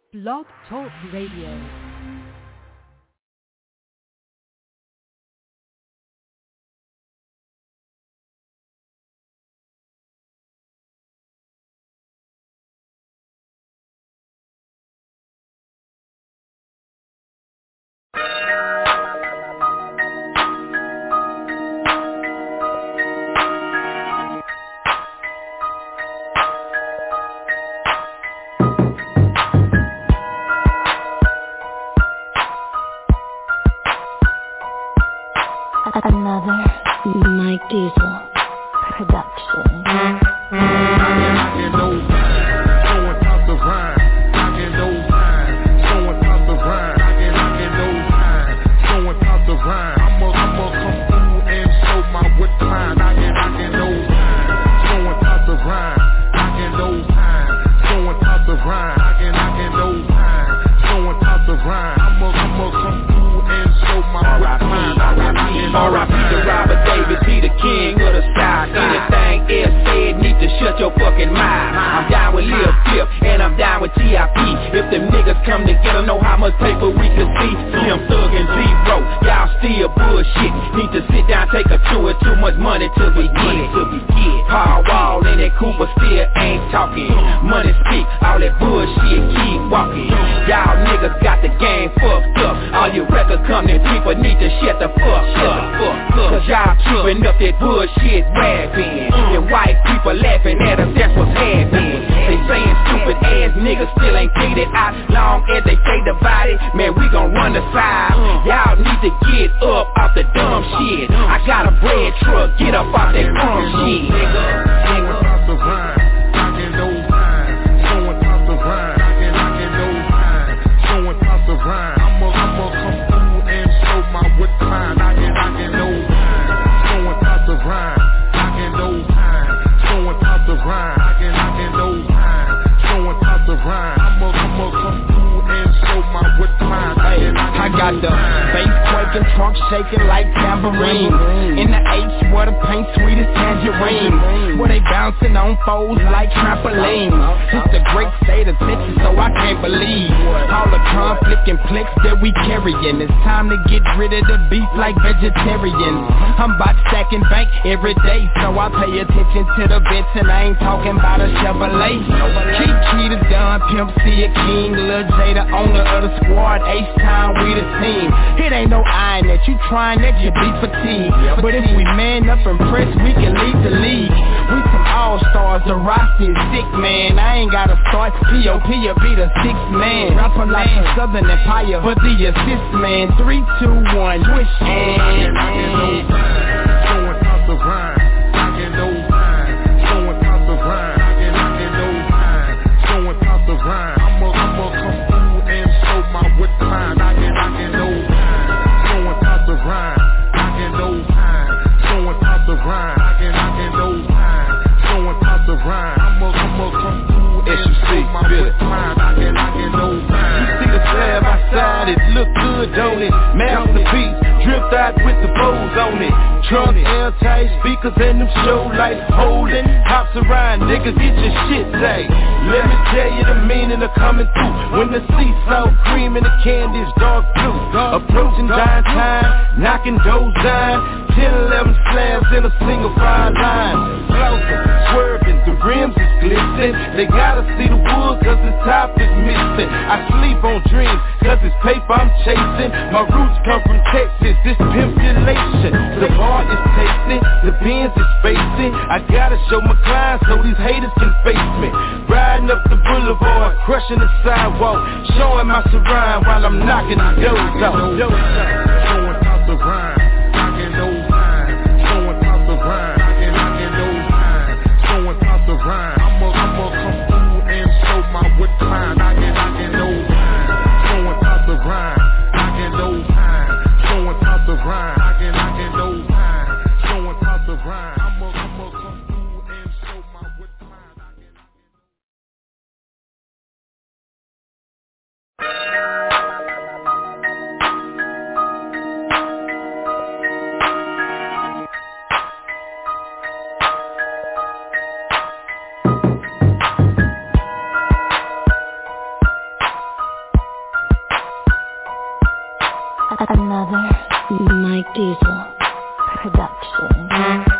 Blog Talk Radio. Another Mike Diesel production. I get no time, someone talk the rhyme. I get no time, someone talk the rhyme. I get no time, someone talk the rhyme. I'ma come through and show my wit line. I get no time, someone talk the rhyme. I get no time, someone talk the rhyme. I get no time, someone talk the rhyme. I'ma come through and show my wit line. R.I.P. to Robert Davis, he the king of the South. Anything else said, need to shut your fucking mouth. I'm down with Lil Flip, and I'm down with T.I.P. If them niggas come together, know how much paper we can see. Slim Thug and Zero, y'all still bullshit. Need to sit down, take a chew, too much money till we get it. Paul Wall and that Cooper still ain't talking. Money speak, all that bullshit, keep walking. Y'all niggas got the game fucked up. All your record company people need to shut the fuck up. Cause y'all keeping up that bullshit rapping. And white people laughing at us, that's what's happening. They saying stupid ass niggas still ain't figured it out. Long as they stay divided, man, we gon' run the side. Y'all need to get up off the dumb shit. I got a bread truck, get up off that crumb shit. Someone talk the rhyme. I get no time, someone talk the rhyme. I get no time, someone talk the rhyme. I'ma come through and show my wit line. I get no time, someone talk the rhyme. I get no time, someone talk the rhyme. I get no time, someone talk the rhyme. I'ma come through and show my wit line. I got the bass quaking, trunk shaking like tambourine. In the H where the paint sweet as tangerine. Where they bouncing on foes like trampoline. It's the great state of Texas, so I can't believe all the conflict and plex that we carrying. It's time to get rid of the beef like vegetarians. I'm about stacking bank every day, so I pay attention to the bits, and I ain't talking about a Chevrolet. Key the Don, Pimp C, a King, Lil J, the owner of the squad. H-Time, we the team. It ain't no eyeing that you trying that you be fatigued. But if we man up and press, we can lead the league. We some all-stars, the roster is sick, man. I ain't gotta start, P.O.P. will be the sixth man. Rapper like a Southern Empire, but the assist man. 3, 2, 1, wish and I get no time, someone talk the rhyme. I get no time, someone talk the rhyme. I get no time, someone talk the rhyme. I'ma come through and show my wit line. I get no time, someone talk the rhyme. I get no time, someone talk the rhyme. I get no time, someone talk the rhyme. I'ma come through and show my wit line. I get no time. You see the slab outside, it look good, don't it? Masterpiece, dripped out with the bows on it. Trunk airtight, speakers and them show lights holding. Hops around, nigga, get your shit tight. Let me tell you the meaning of coming through. When the seesaw cream and the candy's dark blue. Approaching dying time, knocking doors down. 10, 11 slabs in a single fine line. Floating, swerving, the rims is glistening. They gotta see the wood cause the top is missing. I sleep on dreams cause it's paper I'm chasing. My roots come from Texas, this pimpulation. The bar is tasting, the Benz is facing. I gotta show my clients so these haters can face me. Riding up the boulevard, crushing the sidewalk, showing my surround while I'm knocking the doors out. Someone talk the rhyme. I get no time, someone talk the rhyme. I get no time, someone talk the rhyme. I'ma come through and show my wit line. I get no time, someone talk the rhyme. I get no time, someone talk the rhyme. I get no time, someone talk the rhyme. I'ma come through and show my wit line. Another Mike Diesel production. I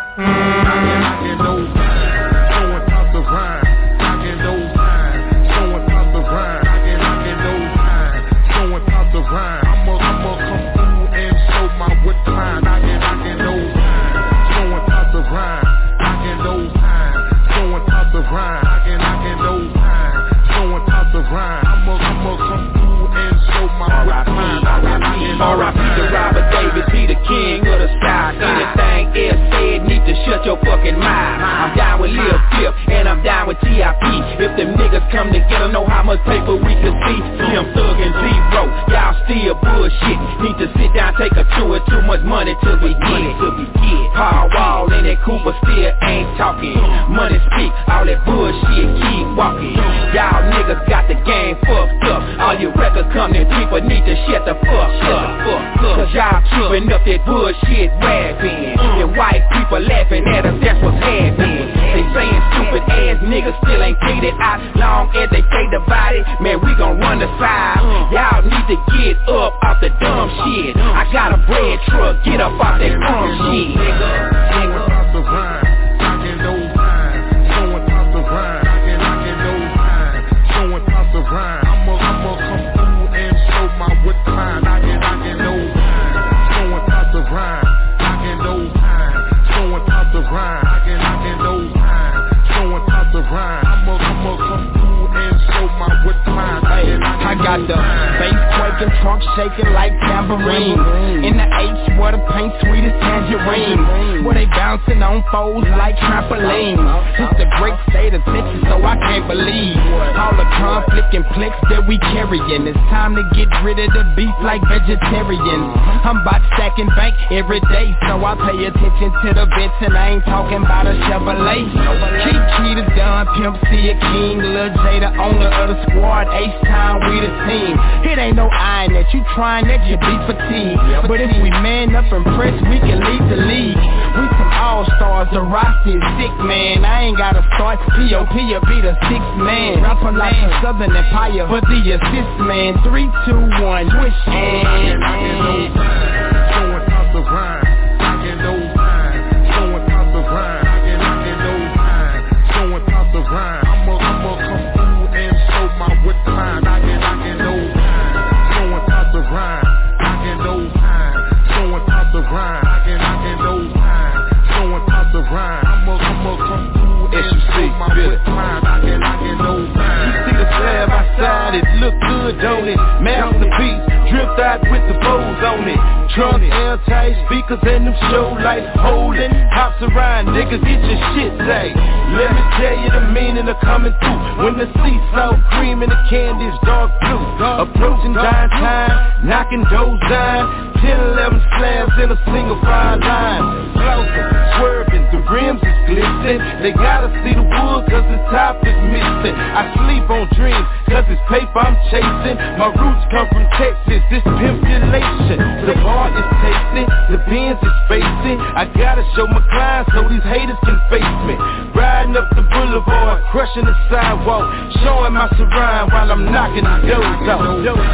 can no time, showing top the rhyme. I can no time, showing top the rhyme. I can no time, showing top the rhyme. I'ma come through and show my what time. I can no time, showing top the rhyme. I can no time, showing top the rhyme. I can no time, showing top the rhyme. I'ma come through and show my what time. R.I.P. to Robert Davis, he the king of the South. Anything else said, need to shut your fucking mouth. I'm down with Lil Flip, and I'm down with T.I.P. If them niggas come together, know how much paper we can see. Slim Thug and Zero, y'all still bullshit. Need to sit down, take a chew, it's too much money till we get. Paul Wall and that Cooper still ain't talking. Money speak, all that bullshit keep walking. Y'all niggas got the game fucked up. All your record company people need to shut the fuck up. Cause y'all keeping up that bullshit rapping. And white people laughing at us, that's what's happening. They saying stupid ass niggas still ain't figured out. Long as they stay divided, man, we gon' run the side. Y'all need to get up off the dumb shit. I got a bread truck, get up off that dumb shit. Showing top the rhyme, I can no time. Showing top the rhyme, I can no time. Showing top the rhyme, I'ma come through and show my what time. I can no time. Showing top the rhyme, I can no time. Showing top the rhyme, I can no time. Showing top the rhyme, I'ma come through and show my what time. I got the bass quaking, trunk shaking like tambourine. In the H where the paint sweet as tangerine, where they bouncing on foes like trampoline. It's the great state of Texas, so I can't believe all the conflict and plex that we carrying. It's time to get rid of the beef like vegetarians. I'm about stacking bank every day, so I pay attention to the vets, and I ain't talking about a Chevrolet. Key the Don, Pimp C a King, Lil J the owner of the squad, H-Time we the team. It ain't no iron that you trying that you be fatigued. But if we man up and press, we can lead the league. We some all-stars, the roster is sick, man. I ain't gotta start, P.O.P. will be the sixth man. Rapping like a Southern Empire, but the assist man. 3, 2, 1, wish and I can no time, showing top the rhyme. I can no time, showing top the rhyme. I can no time, showing top the rhyme. I'ma come through and show my what time. I can no time, showing top the rhyme. I can no time, showing top the rhyme. I can no time, showing top the rhyme. I'ma come through and show my what time. I can no time. You see the slab outside, it look good, don't it? Masterpiece, dripped out with the bows on it. Trunk, airtight speakers and them show lights holding. Hops around, nigga, get your shit tight. Let me tell you the meaning of coming through. When the seesaw cream and the candy's dark blue. Approaching dime time, knocking doors down. 10, 11 slabs in a single file line. Floating, swerving, the rims is glistening. They gotta see the wood cause the top is missing. I sleep on dreams cause it's paper I'm chasing. My roots come from Texas, this pimpulation. The bar is tasting, the Benz is facing. I gotta show my clients so these haters can face me. Riding up the boulevard, crushing the sidewalk, showing my surround while I'm knocking the doors out.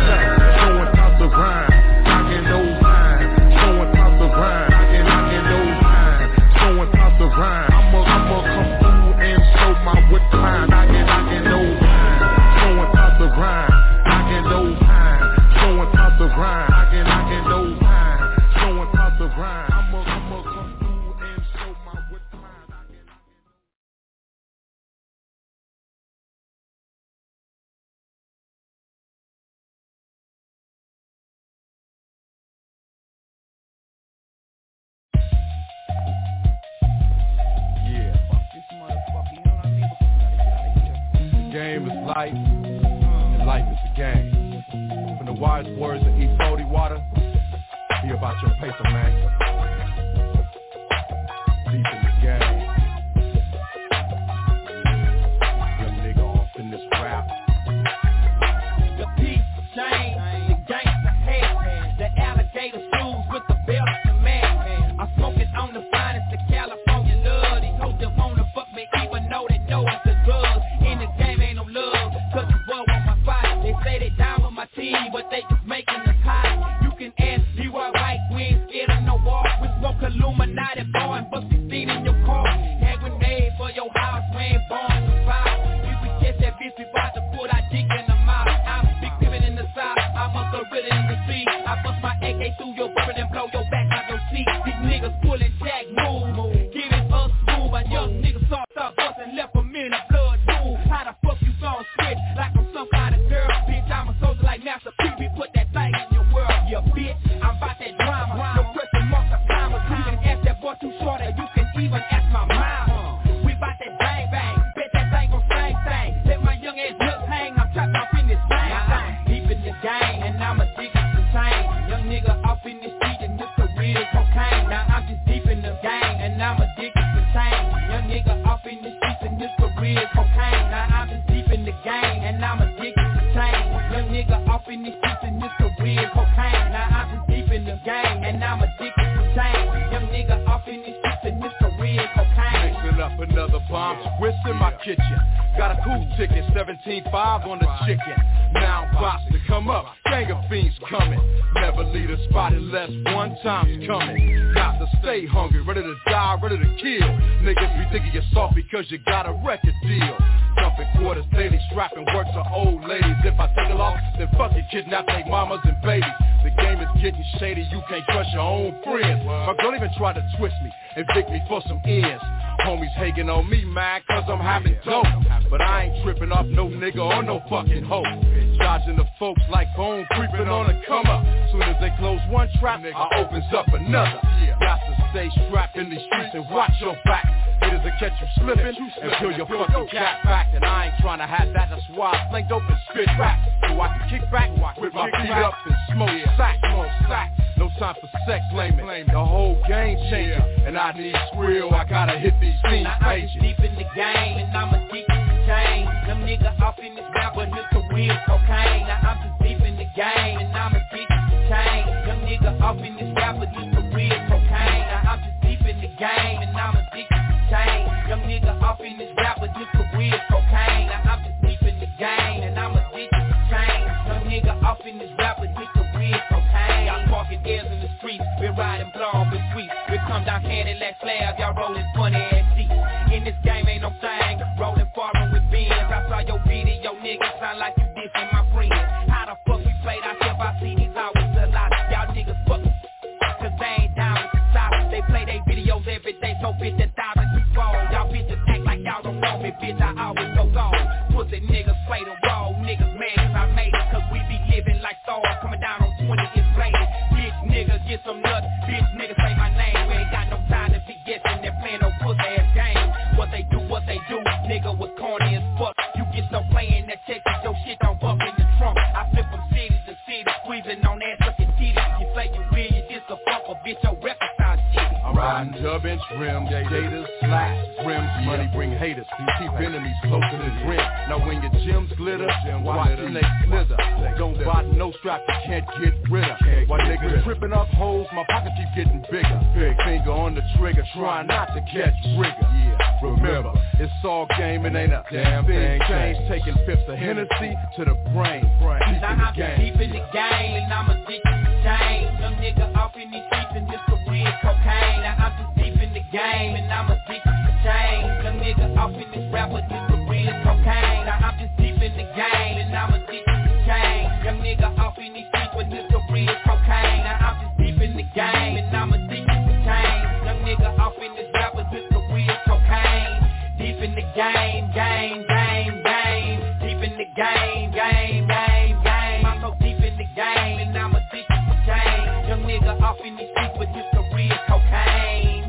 Showing top the rhyme, I can no time. Showing top the rhyme, I can no time. Showing top the rhyme, I'ma come through and show my what time. I can no time. Showing top the rhyme, I can no time. Showing top the rhyme, I can no time. Showing top the rhyme, I'ma come through and show my what time. Game is life, and life is the game. From the wise words of E. Cody Water, be about your paper, man. Deep in the game. Young nigga off in this rap. The piece of chain, the gangster hat, the alligator shoes with the belt and man. I'm smoking on the finest, the California love. These hoes that wanna fuck me even though they know it's a drug. In the game ain't no love, cause you were on my side. They say they down with my team, but they just making us high. You can ask you off in these streets and this career cocaine. Now I'm just deep in the game and I'm addicted to change. Young nigga off in these streets and this career cocaine. Mixing up another bomb twist in my kitchen. Got a cool ticket, 17.5 on the chicken. Now I'm boss to come up, gang of fiends coming. Never leave a spot unless one time's coming. Got to stay hungry, ready to die, ready to kill. Niggas be thinking you're soft because you got a record deal. Jumping quarters daily, strapping work to old ladies. If I take a loss, then fuck it, kidnap their mamas and babies. The game is getting shady, you can't trust your own friends. My girl even tried to twist me and pick me for some ends. Homies hating on me, man, cause I'm having dope. But I ain't tripping off no nigga or no fucking hoe. Dodging the folks like bone creeping on a come up. Soon as they close one trap, I opens up another. Got to stay strapped in these streets and watch your back. Haters will catch you slipping and peel your fucking cat back. And I ain't trying to have that, that's why I flanked open spit rap. So I can kick back, with my feet up and smoke sack. No time for sex blaming, the whole game changing. And I need squeal, I gotta hit these scenes pages. I'm deep in the game and I'm addicted to change. Them niggas off in this rap but his career cocaine. Now I'm just deep in the game and I'm addicted to change. Them niggas off in this rap but his career cocaine. Now I'm just deep in the game and I'm addicted to change. Them niggas off in this rap but his career cocaine. Now I'm just deep in the game and I'm addicted to change. Them niggas off in this rap but his career cocaine. Y'all parking airs in the streets, we riding blonde with sweet. We come down Cadillac slabs, y'all rolling funny ass Jeeps. In this game ain't no thing, rolling foreign with Benz. I saw your video, nigga, sound like you dissing my friends. How the fuck we played out here by CDs always a lot. Y'all niggas fuck, cause they ain't down with the top. They play they videos every day, so bitch that diamond keep fall. Y'all bitches act like y'all don't know me, bitch, I always go on. Pussy niggas play the role, niggas mad cause I made it. Cause we be living like stars, coming down on 20 inflated. Bitch niggas get some nuts, bitch niggas say my name. We ain't got no time to be guessing, they're playing no pussy ass game. What they do, nigga was corny as fuck. You get so playing that check that your shit don't bump in the trunk. I flip from city to city, squeezing on ass looking titties. You say you real, you just a fuck, or bitch, your record sound shitty. I'm riding dub-inch rims, gators, slacks, rims, money bring haters. You keep enemies closer than rim. Now when your gems glitter, watching they slither. Don't buy no strap you can't get rid of. While niggas tripping off holes, my pocket keep getting bigger. Big finger on the trigger, trying not to catch rigor. Remember, it's all game and ain't a damn thing changed. Taking fifths of Hennessy to the brain. Deep in the game and I'm addicted to change. Them niggas off in these streets and this career cocaine. Now I'm just deep in the game and I'm addicted to change. Them niggas off in this rap but this career cocaine. Now I'm just deep in the game and I'm addicted to change. Them niggas off in these streets but this career cocaine. Now I'm just deep in the game and I'm addicted to change. Them niggas off in this rap but this career cocaine. Deep in the game. Deep in the game. I'm so deep in the game and I'm addicted to change. Young nigga off in these streets with his career cocaine.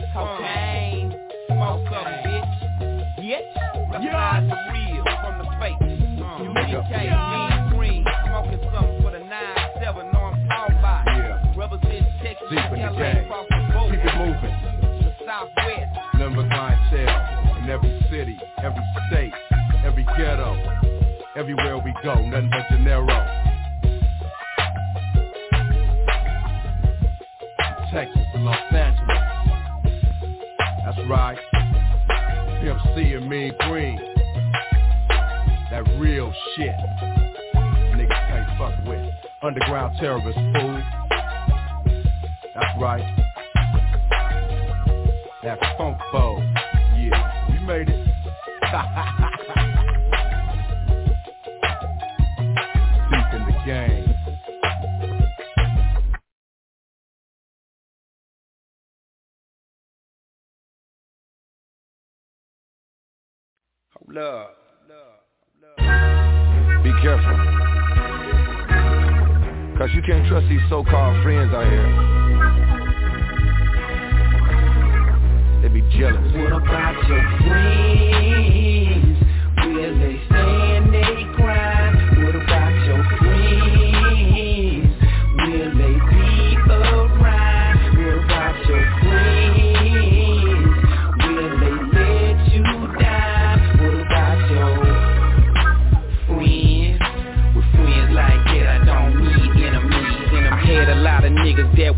Smoke up, bitch. Recognize the real from the fake. UGK, mean green. Smoking something for the 9-7. Know I'm talking about. Represent Texas, LA, across the boat. Keep it moving. The Southwest. Number clientele in every city, every state, every ghetto, everywhere we go, nothing but dinero. Texas and Los Angeles. That's right. Pimp C and Mean Green. That real shit. Niggas can't fuck with. Underground terrorist, fool. That's right. That funk bowl. Yeah, we made it. Deep in the game. Hold up. Be careful. Cause you can't trust these so-called friends out here. They be jealous. What about your friends? Will they stay and they cry? What about your friends? Will they be around? What about your friends? Will they let you down? What about your friends? With friends like that, I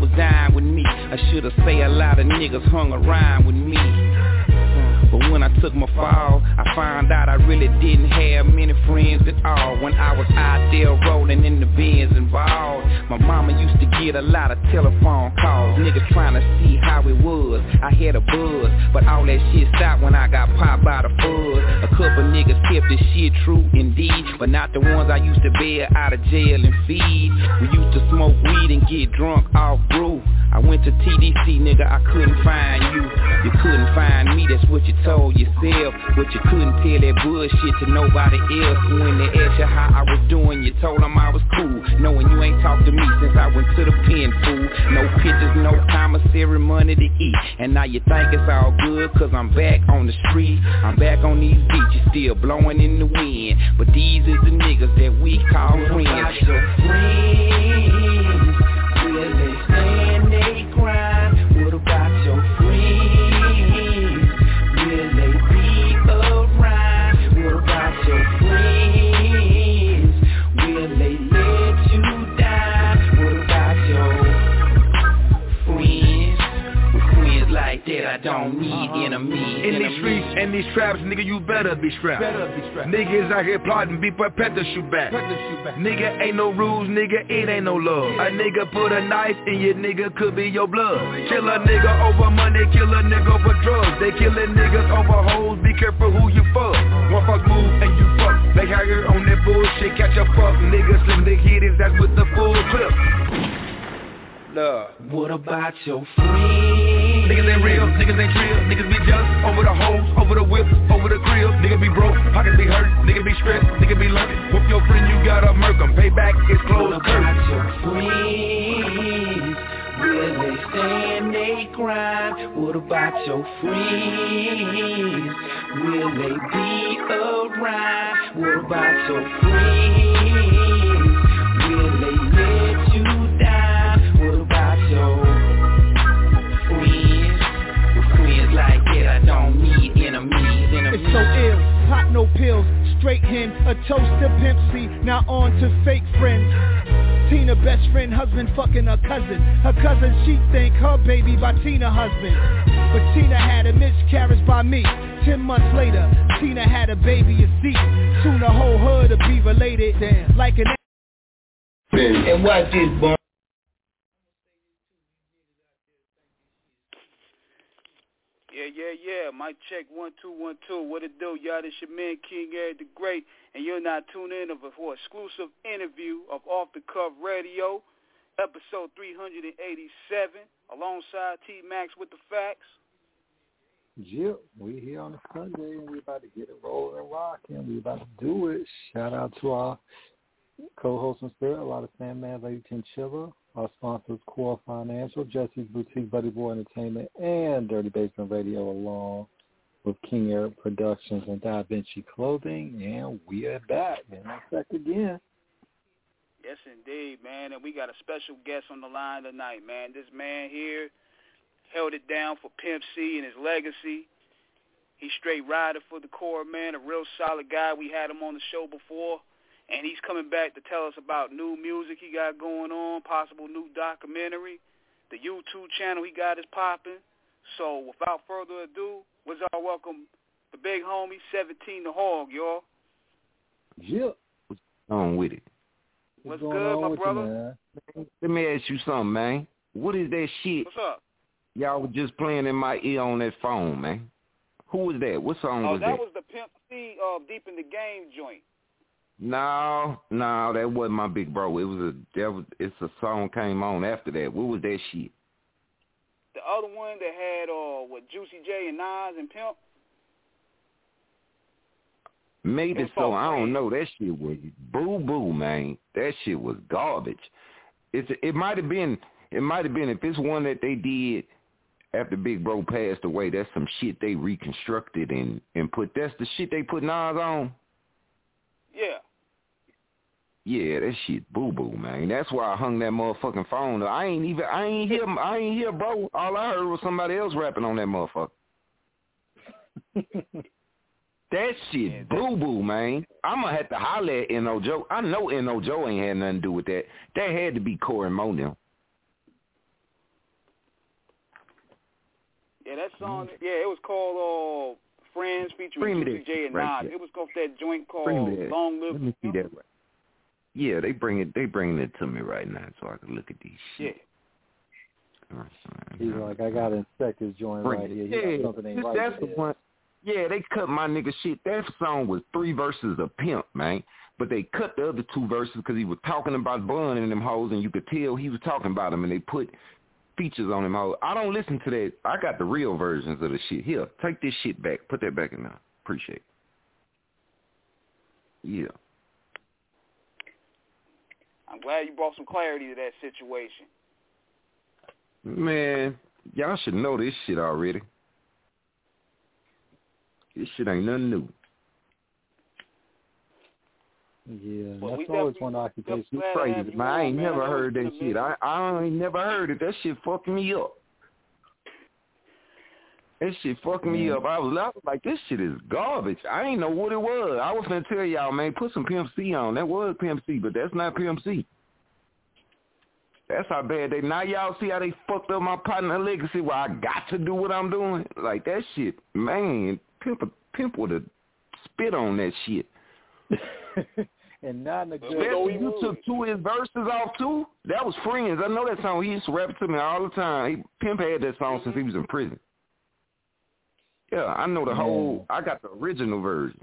was dying with me. I should've say a lot of niggas hung around with me. But when I took my fall, I found out I really didn't have many friends at all. When I was out there rolling in the Benz involved, my mama used to get a lot of telephone calls. Niggas trying to see how it was. I had a buzz, but all that shit stopped when I got popped by the fuzz. A couple niggas kept this shit true indeed, but not the ones I used to bail out of jail and feed. We used to smoke weed and get drunk off brew. I went to TDC, nigga, I couldn't find you. You couldn't find me, that's what you told yourself. But you couldn't tell that bullshit to nobody else. When they asked you how I was doing, you told them I was cool, knowing you ain't talked to me since I went to the pen, fool. No pictures, no commissary money to eat. And now you think it's all good, cause I'm back on the street. I'm back on these beaches, still blowing in the wind. But these is the niggas that we call friends. What about your friends? Will they stand they grind? What about your friends? Will they be around? What about your friends? Will they let you die? What about your friends? With friends like that, I don't need enemies. In these streets and these traps, nigga, you better be strapped. Niggas out here plotting, be prepared to shoot back. Nigga, ain't no rules, nigga, it ain't no love. A nigga put a knife in your nigga, could be your blood. Kill a nigga over money, kill a nigga over drugs. They killing niggas over hoes, be careful who you fuck. One fuck move and you fuck. They hire on that bullshit, catch a fuck. Niggas slim they hit his ass with the full clip. What about your friends? Niggas ain't real, niggas ain't real. Niggas be jealous over the hoes, over the whips, over the grill. Niggas be broke, pockets be hurt. Niggas be stressed, niggas be lurking. Whoop your friend, you gotta murk 'em. Payback is closed. What about your friends? Will they stand they grind? What about your friends? Will they be around? What about your friends? Will they let you die? What about your friends? With friends like that, I don't need enemies. It's so ill, pop no pills, straight hen, a toast to Pimp C, now on to fake friends. Tina best friend, husband fucking her cousin. Her cousin, she think her baby by Tina husband. But Tina had a miscarriage by me. 10 months later, Tina had a baby, you see. Soon the whole hood will be related. Damn, like an and watch this, boy. Yeah. Mic check 1 2 1 2. What it do, y'all? This your man King Eric the Great, and you're not tuned in for exclusive interview of Off the Cuff Radio, episode 387, alongside T Max with the facts. Yep, we here on a Sunday, and we about to get it rolling and rocking. We about to do it. Shout out to our co-host and spirit, a lot of Sandman, Lady Chinchilla. Our sponsors, Core Financial, Jesse's Boutique, Buddy Boy Entertainment, and Dirty Basement Radio, along with King Eric Productions and Da Vinci Clothing. And we are back, and I'm back again. Yes, indeed, man. And we got a special guest on the line tonight, man. This man here held it down for Pimp C and his legacy. He's straight rider for the Core, man, a real solid guy. We had him on the show before. And he's coming back to tell us about new music he got going on, possible new documentary. The YouTube channel he got is popping. So without further ado, let's all welcome the big homie, 17 the Hog, y'all. Yep. What's going on with it? What's good, my brother? Let me ask you something, man. What is that shit? What's up? Y'all were just playing in my ear on that phone, man. Who was that? What song was that? Oh, that was the Pimp C Deep in the Game joint. No, that wasn't my big bro. It's a song came on after that. What was that shit? The other one that had Juicy J and Nas and Pimp. Maybe so. I don't know. That shit was boo, man. That shit was garbage. It might have been if it's one that they did after Big Bro passed away. That's some shit they reconstructed and put. That's the shit they put Nas on. Yeah. Yeah, that shit boo, man. That's why I hung that motherfucking phone. I ain't hear, bro. All I heard was somebody else rapping on that motherfucker. That shit boo, man. I'm going to have to holler at N.O. Joe. I know N.O. Joe ain't had nothing to do with that. That had to be Corey Mo now. Yeah, that song. Yeah, it was called Friends featuring Juicy J and Nas. It was off that joint called Long Live. Let me see that. Right. Yeah, they bringing it to me right now, so I can look at these shit. Yeah. He's like, I gotta inspect this joint right here. Yeah, something ain't right that's the one. Yeah, they cut my nigga shit. That song was 3 verses of Pimp, man. But they cut the other 2 verses because he was talking about Bun and them hoes, and you could tell he was talking about them, and they put features on them hoes. I don't listen to that. I got the real versions of the shit. Here, take this shit back. Put that back in there. Appreciate it. Yeah. I'm glad you brought some clarity to that situation. Man, y'all should know this shit already. This shit ain't nothing new. Yeah, that's always one occupation. It's crazy, man. I ain't never heard that shit. I ain't never heard it. That shit fucked me up. That shit fucked me up. I was like, this shit is garbage. I ain't know what it was. I was finna tell y'all, man, put some Pimp C on. That was Pimp C, but that's not Pimp C. That's how bad they. Now y'all see how they fucked up my partner legacy where I got to do what I'm doing? Like, that shit, man, Pimp would have spit on that shit. And not in a good way. You took 2 of his verses off, too? That was Friends. I know that song. He used to rap it to me all the time. Pimp had that song since he was in prison. Yeah, I know the whole, I got the original version.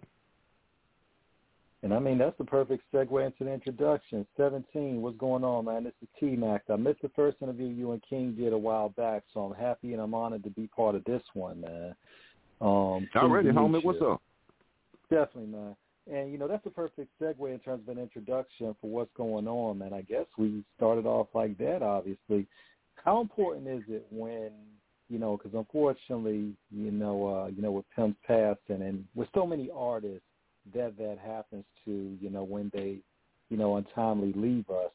And I mean, that's the perfect segue into the introduction. 17, what's going on, man? This is T-Mac. I missed the first interview you and King did a while back, so I'm happy and I'm honored to be part of this one, man. Already, homie, what's up? Definitely, man. And, you know, that's the perfect segue in terms of an introduction for what's going on, man. I guess we started off like that, obviously. How important is it when, you know, because unfortunately, you know, with Pimp's passing and with so many artists that happens to, you know, when they, you know, untimely leave us,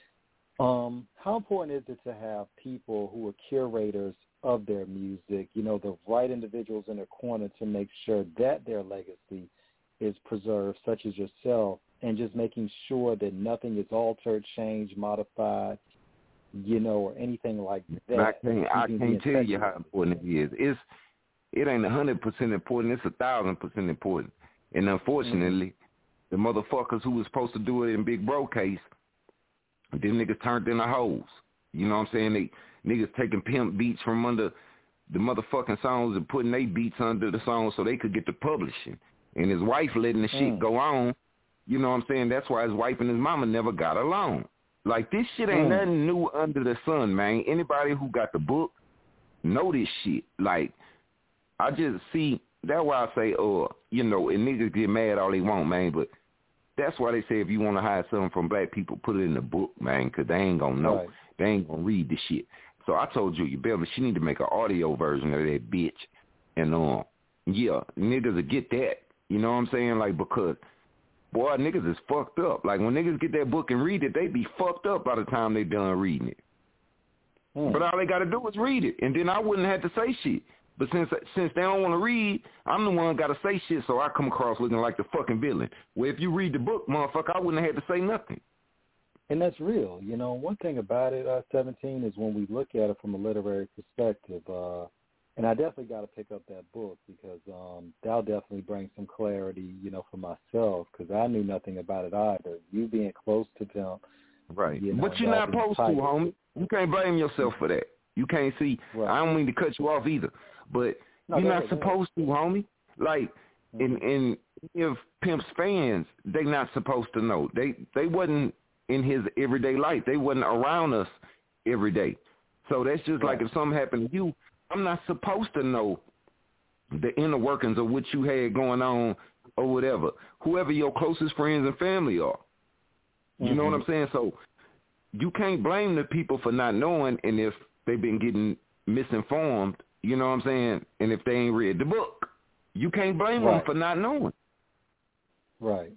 how important is it to have people who are curators of their music, you know, the right individuals in their corner to make sure that their legacy is preserved, such as yourself, and just making sure that nothing is altered, changed, modified, you know, or anything like that. I can't tell you how important it is. It ain't 100% important. It's 1,000% important. And unfortunately, the motherfuckers who was supposed to do it in Big Bro case, them niggas turned into hoes. You know what I'm saying? They niggas taking Pimp beats from under the motherfucking songs and putting they beats under the songs so they could get the publishing. And his wife letting the shit go on. You know what I'm saying? That's why his wife and his mama never got along. Like, this shit ain't nothing new under the sun, man. Anybody who got the book know this shit. Like, I just see, that's why I say, you know, and niggas get mad all they want, man, but that's why they say if you want to hide something from black people, put it in the book, man, because they ain't going to know. Right. They ain't going to read the shit. So I told Julia Beverly she need to make an audio version of that bitch. And, yeah, niggas will get that. You know what I'm saying? Like, because, boy, niggas is fucked up. Like, when niggas get that book and read it, they be fucked up by the time they done reading it. But all they got to do is read it, and then I wouldn't have to say shit. But since they don't want to read, I'm the one got to say shit, so I come across looking like the fucking villain. Well, if you read the book, motherfucker, I wouldn't have had to say nothing. And that's real. You know, one thing about it, 17, is when we look at it from a literary perspective, and I definitely got to pick up that book because that'll definitely bring some clarity, you know, for myself because I knew nothing about it either. You being close to Pimp. Right. You know, but you're not supposed to, homie. You can't blame yourself for that. You can't see. Right. I don't mean to cut you off either, but you're not supposed to, homie. Like, and if Pimp's fans, they not supposed to know. They wasn't in his everyday life. They wasn't around us every day. So that's just like if something happened to you, I'm not supposed to know the inner workings of what you had going on or whatever. Whoever your closest friends and family are. You know what I'm saying? So you can't blame the people for not knowing, and if they've been getting misinformed, you know what I'm saying, and if they ain't read the book, you can't blame them for not knowing. Right.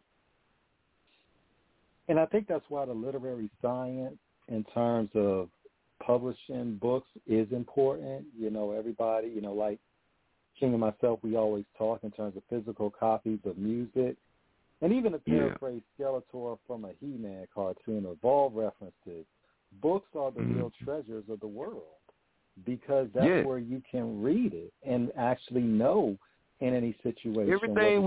And I think that's why the literary science in terms of publishing books is important. You know, everybody, you know, like King and myself, we always talk in terms of physical copies of music. And even to paraphrase Skeletor from a He-Man cartoon, Evolve references, books are the real treasures of the world. because that's where you can read it and actually know in any situation. Everything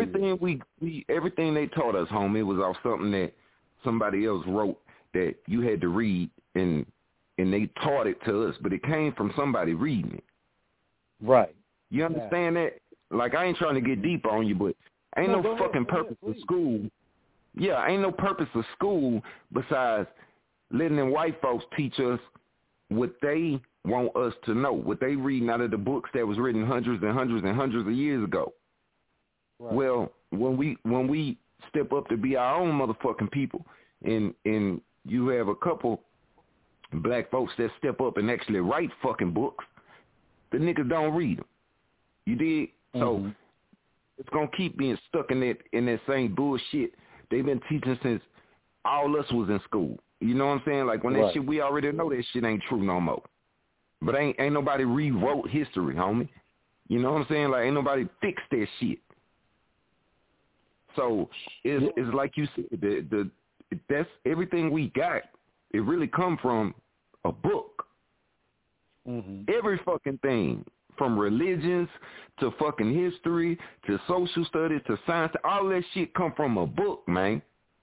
they taught us, homie, was off something that somebody else wrote that you had to read, and they taught it to us, but it came from somebody reading it. Right. You understand that? Like, I ain't trying to get deep on you, but ain't no fucking purpose of school. Yeah, ain't no purpose of school besides letting them white folks teach us what they want us to know, what they reading out of the books that was written hundreds and hundreds and hundreds of years ago. Right. Well, when we step up to be our own motherfucking people, and you have a couple black folks that step up and actually write fucking books, the niggas don't read them. You dig? So it's gonna keep being stuck in that same bullshit they've been teaching since all us was in school. You know what I'm saying? Like, when that shit, we already know that shit ain't true no more. But ain't nobody rewrote history, homie. You know what I'm saying? Like, ain't nobody fixed that shit. So it's like you said, that's everything we got. It really come from a book. Every fucking thing, from religions to fucking history to social studies to science, all that shit come from a book, man.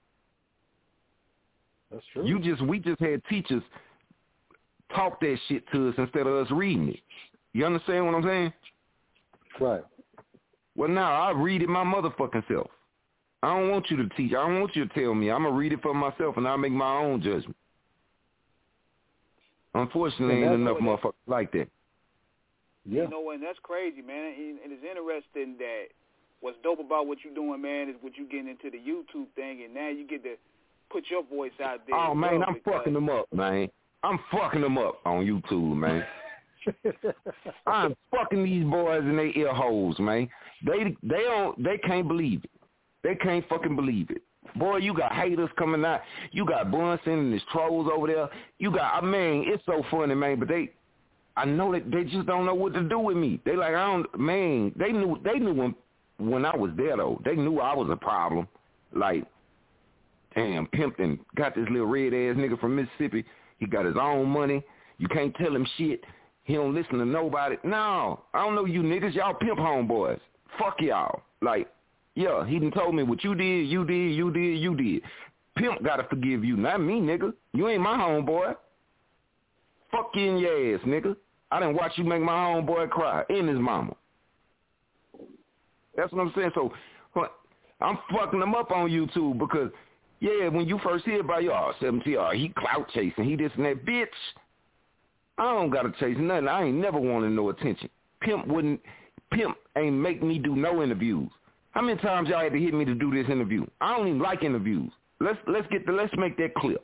That's true. We just had teachers talk that shit to us instead of us reading it. You understand what I'm saying? Right. Well, now I read it my motherfucking self. I don't want you to teach. I don't want you to tell me. I'm going to read it for myself, and I'll make my own judgment. Unfortunately, ain't enough motherfuckers like that. Yeah. You know, and that's crazy, man. And it's interesting that what's dope about what you're doing, man, is what you getting into the YouTube thing, and now you get to put your voice out there. Oh, man, I'm fucking them up, man. I'm fucking them up on YouTube, man. I'm fucking these boys in their ear holes, man. They can't believe it. They can't fucking believe it. Boy, you got haters coming out. You got Bunsen and his trolls over there. You got, it's so funny, man, but I know that they just don't know what to do with me. They like, they knew when I was there, though. They knew I was a problem. Like, damn, Pimpton got this little red-ass nigga from Mississippi. He got his own money. You can't tell him shit. He don't listen to nobody. No, I don't know you niggas. Y'all pimp homeboys. Fuck y'all. Like, yeah, he done told me what you did. Pimp gotta forgive you, not me, nigga. You ain't my homeboy. Fuck you in your ass, nigga. I done watch you make my homeboy cry and his mama. That's what I'm saying. So I'm fucking them up on YouTube because, yeah, when you first hear about 17, he clout chasing, he this and that. Bitch, I don't gotta chase nothing. I ain't never wanted no attention. Pimp ain't make me do no interviews. How many times y'all had to hit me to do this interview? I don't even like interviews. Let's make that clear.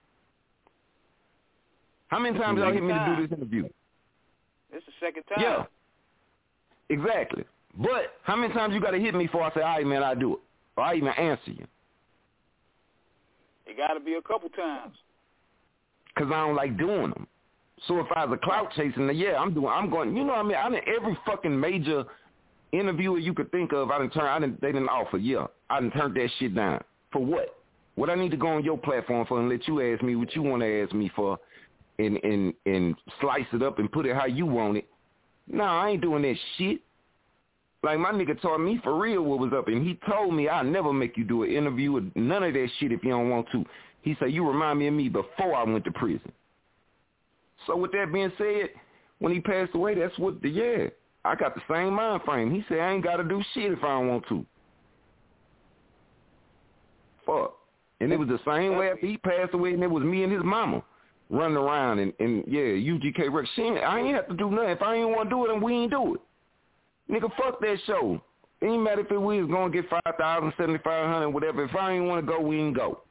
How many times y'all hit me to do this interview? It's the second time. Yeah, exactly. But how many times you got to hit me before I say, all right, man, I'll do it, or I even answer you? It got to be a couple times. Because I don't like doing them. So if I was a clout chasing, I'm going, you know what I mean? Every fucking major interviewer you could think of, they didn't offer. Yeah, I done turned that shit down. For what? What I need to go on your platform for and let you ask me what you want to ask me for and slice it up and put it how you want it. No, I ain't doing that shit. Like, my nigga taught me for real what was up, and he told me I'll never make you do an interview or none of that shit if you don't want to. He said, you remind me of me before I went to prison. So with that being said, when he passed away, that's what I got the same mind frame. He said, I ain't got to do shit if I don't want to. Fuck. And it was the same way after he passed away, and it was me and his mama running around, and UGK Rex. I ain't have to do nothing. If I ain't want to do it, then we ain't do it. Nigga, fuck that show. It ain't matter if we was going to get 5,000, 7,500, whatever. If I ain't want to go, we ain't go.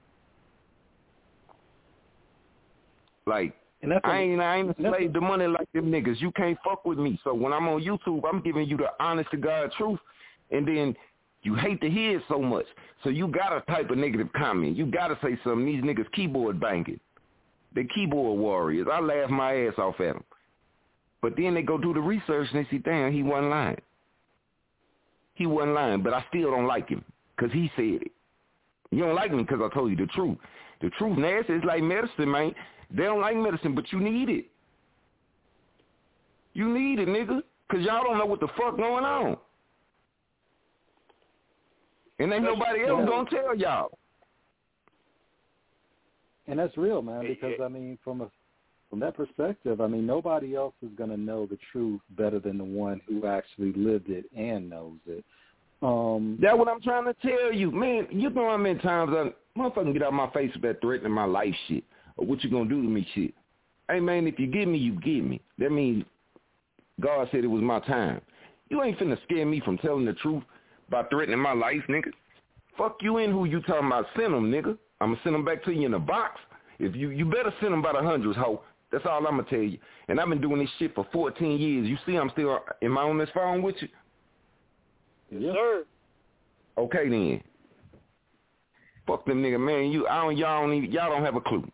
Like, I ain't a slave to money like them niggas. You can't fuck with me. So when I'm on YouTube, I'm giving you the honest to God truth, and then you hate to hear it so much. So you got to type a negative comment. You got to say something. These niggas keyboard banging. They keyboard warriors. I laugh my ass off at them. But then they go do the research and they see, damn, he wasn't lying. He wasn't lying, but I still don't like him because he said it. You don't like me because I told you the truth. The truth, nasty, is like medicine, man. They don't like medicine, but you need it. You need it, nigga, because y'all don't know what the fuck going on. And ain't nobody else gonna tell y'all. And that's real, man, because, I mean, from that perspective, I mean, nobody else is going to know the truth better than the one who actually lived it and knows it. That's what I'm trying to tell you. Man, you know how many times I motherfucking get out my face with that threatening my life shit or what you going to do to me shit. Hey, man, if you get me, you get me. That means God said it was my time. You ain't finna scare me from telling the truth by threatening my life, nigga. Fuck you in who you talking about. Send them, nigga. I'm going to send them back to you in a box. If you better send them by the hundreds, ho. That's all I'm going to tell you. And I've been doing this shit for 14 years. You see I'm still, am I on this phone with you? Yes, sir. Okay, then. Fuck them nigga, man. Y'all don't have a clue.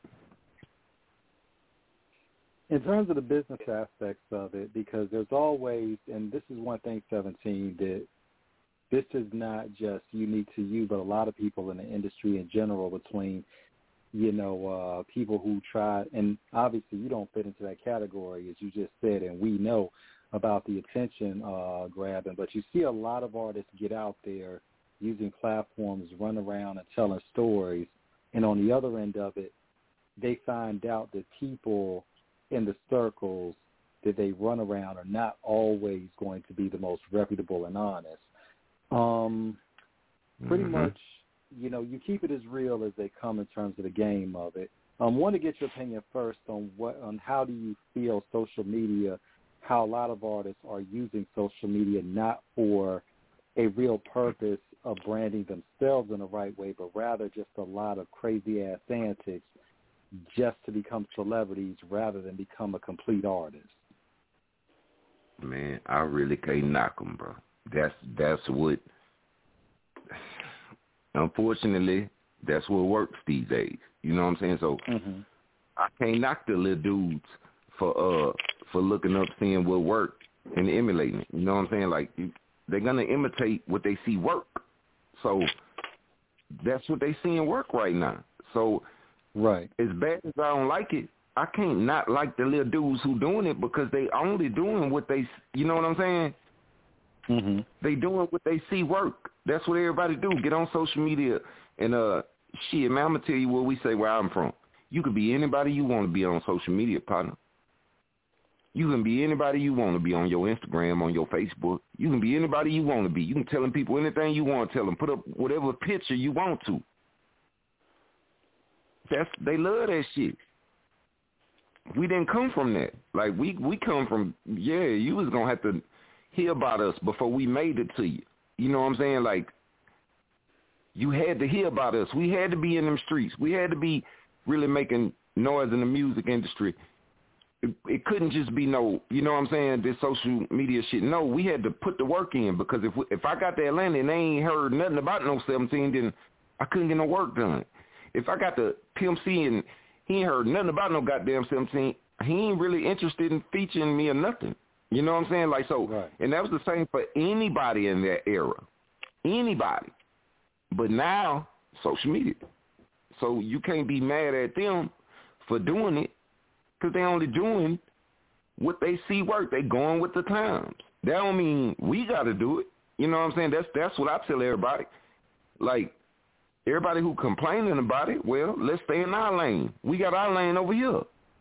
In terms of the business aspects of it, because there's always, and this is one thing, 17, that this is not just unique to you, but a lot of people in the industry in general between, people who try, and obviously you don't fit into that category, as you just said, and we know about the attention grabbing, but you see a lot of artists get out there using platforms, run around and telling stories, and on the other end of it, they find out that people in the circles that they run around are not always going to be the most reputable and honest. Pretty much, you keep it as real as they come in terms of the game of it. I want to get your opinion first on how do you feel social media, how a lot of artists are using social media not for a real purpose of branding themselves in the right way, but rather just a lot of crazy-ass antics just to become celebrities rather than become a complete artist. Man, I really can't knock them, bro. That's what, unfortunately, that's what works these days. You know what I'm saying? So I can't knock the little dudes for looking up, seeing what work and emulating it. You know what I'm saying? Like, they're going to imitate what they see work. So that's what they seeing work right now. So right, as bad as I don't like it, I can't not like the little dudes who doing it because they only doing what they, you know what I'm saying? They doing what they see work. That's what everybody do. Get on social media and shit, man, I'm gonna tell you what we say where I'm from. You could be anybody you want to be on social media, partner. You can be anybody you want to be on your Instagram, on your Facebook. You can be anybody you want to be. You can tell them people anything you want to tell them. Put up whatever picture you want to. They love that shit. We didn't come from that. Like, we come from, you was going to have to hear about us before we made it to you. You know what I'm saying? Like, you had to hear about us. We had to be in them streets. We had to be really making noise in the music industry. It couldn't just be no, you know what I'm saying, this social media shit. No, we had to put the work in because if I got to Atlanta and they ain't heard nothing about no 17, then I couldn't get no work done. If I got to Pimp C and he ain't heard nothing about no goddamn 17, he ain't really interested in featuring me or nothing. You know what I'm saying? Like, so, right. And that was the same for anybody in that era. Anybody. But now, social media. So you can't be mad at them for doing it because they only doing what they see work. They going with the times. That don't mean we got to do it. You know what I'm saying? That's what I tell everybody. Like, everybody who complaining about it, well, let's stay in our lane. We got our lane over here.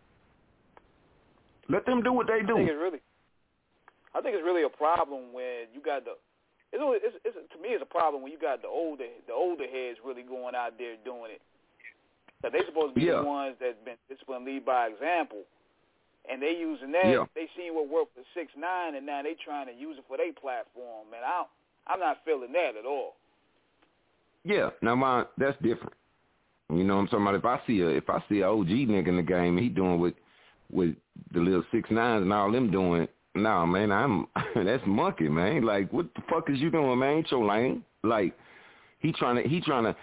Let them do what they do. I think it's really a problem when you got to me, it's a problem when you got the older heads really going out there doing it. So they supposed to be the ones that's been disciplined, lead by example, and they using that. Yeah. They seen what worked for 6ix9ine, and now they trying to use it for their platform. Man, I'm not feeling that at all. Yeah, now that's different. You know what I'm talking about? If I see a OG nigga in the game, he doing with the little 6ix9ines and all them doing, nah, man, that's monkey, man. Like, what the fuck is you doing, man? Ain't your lane. Like, he trying to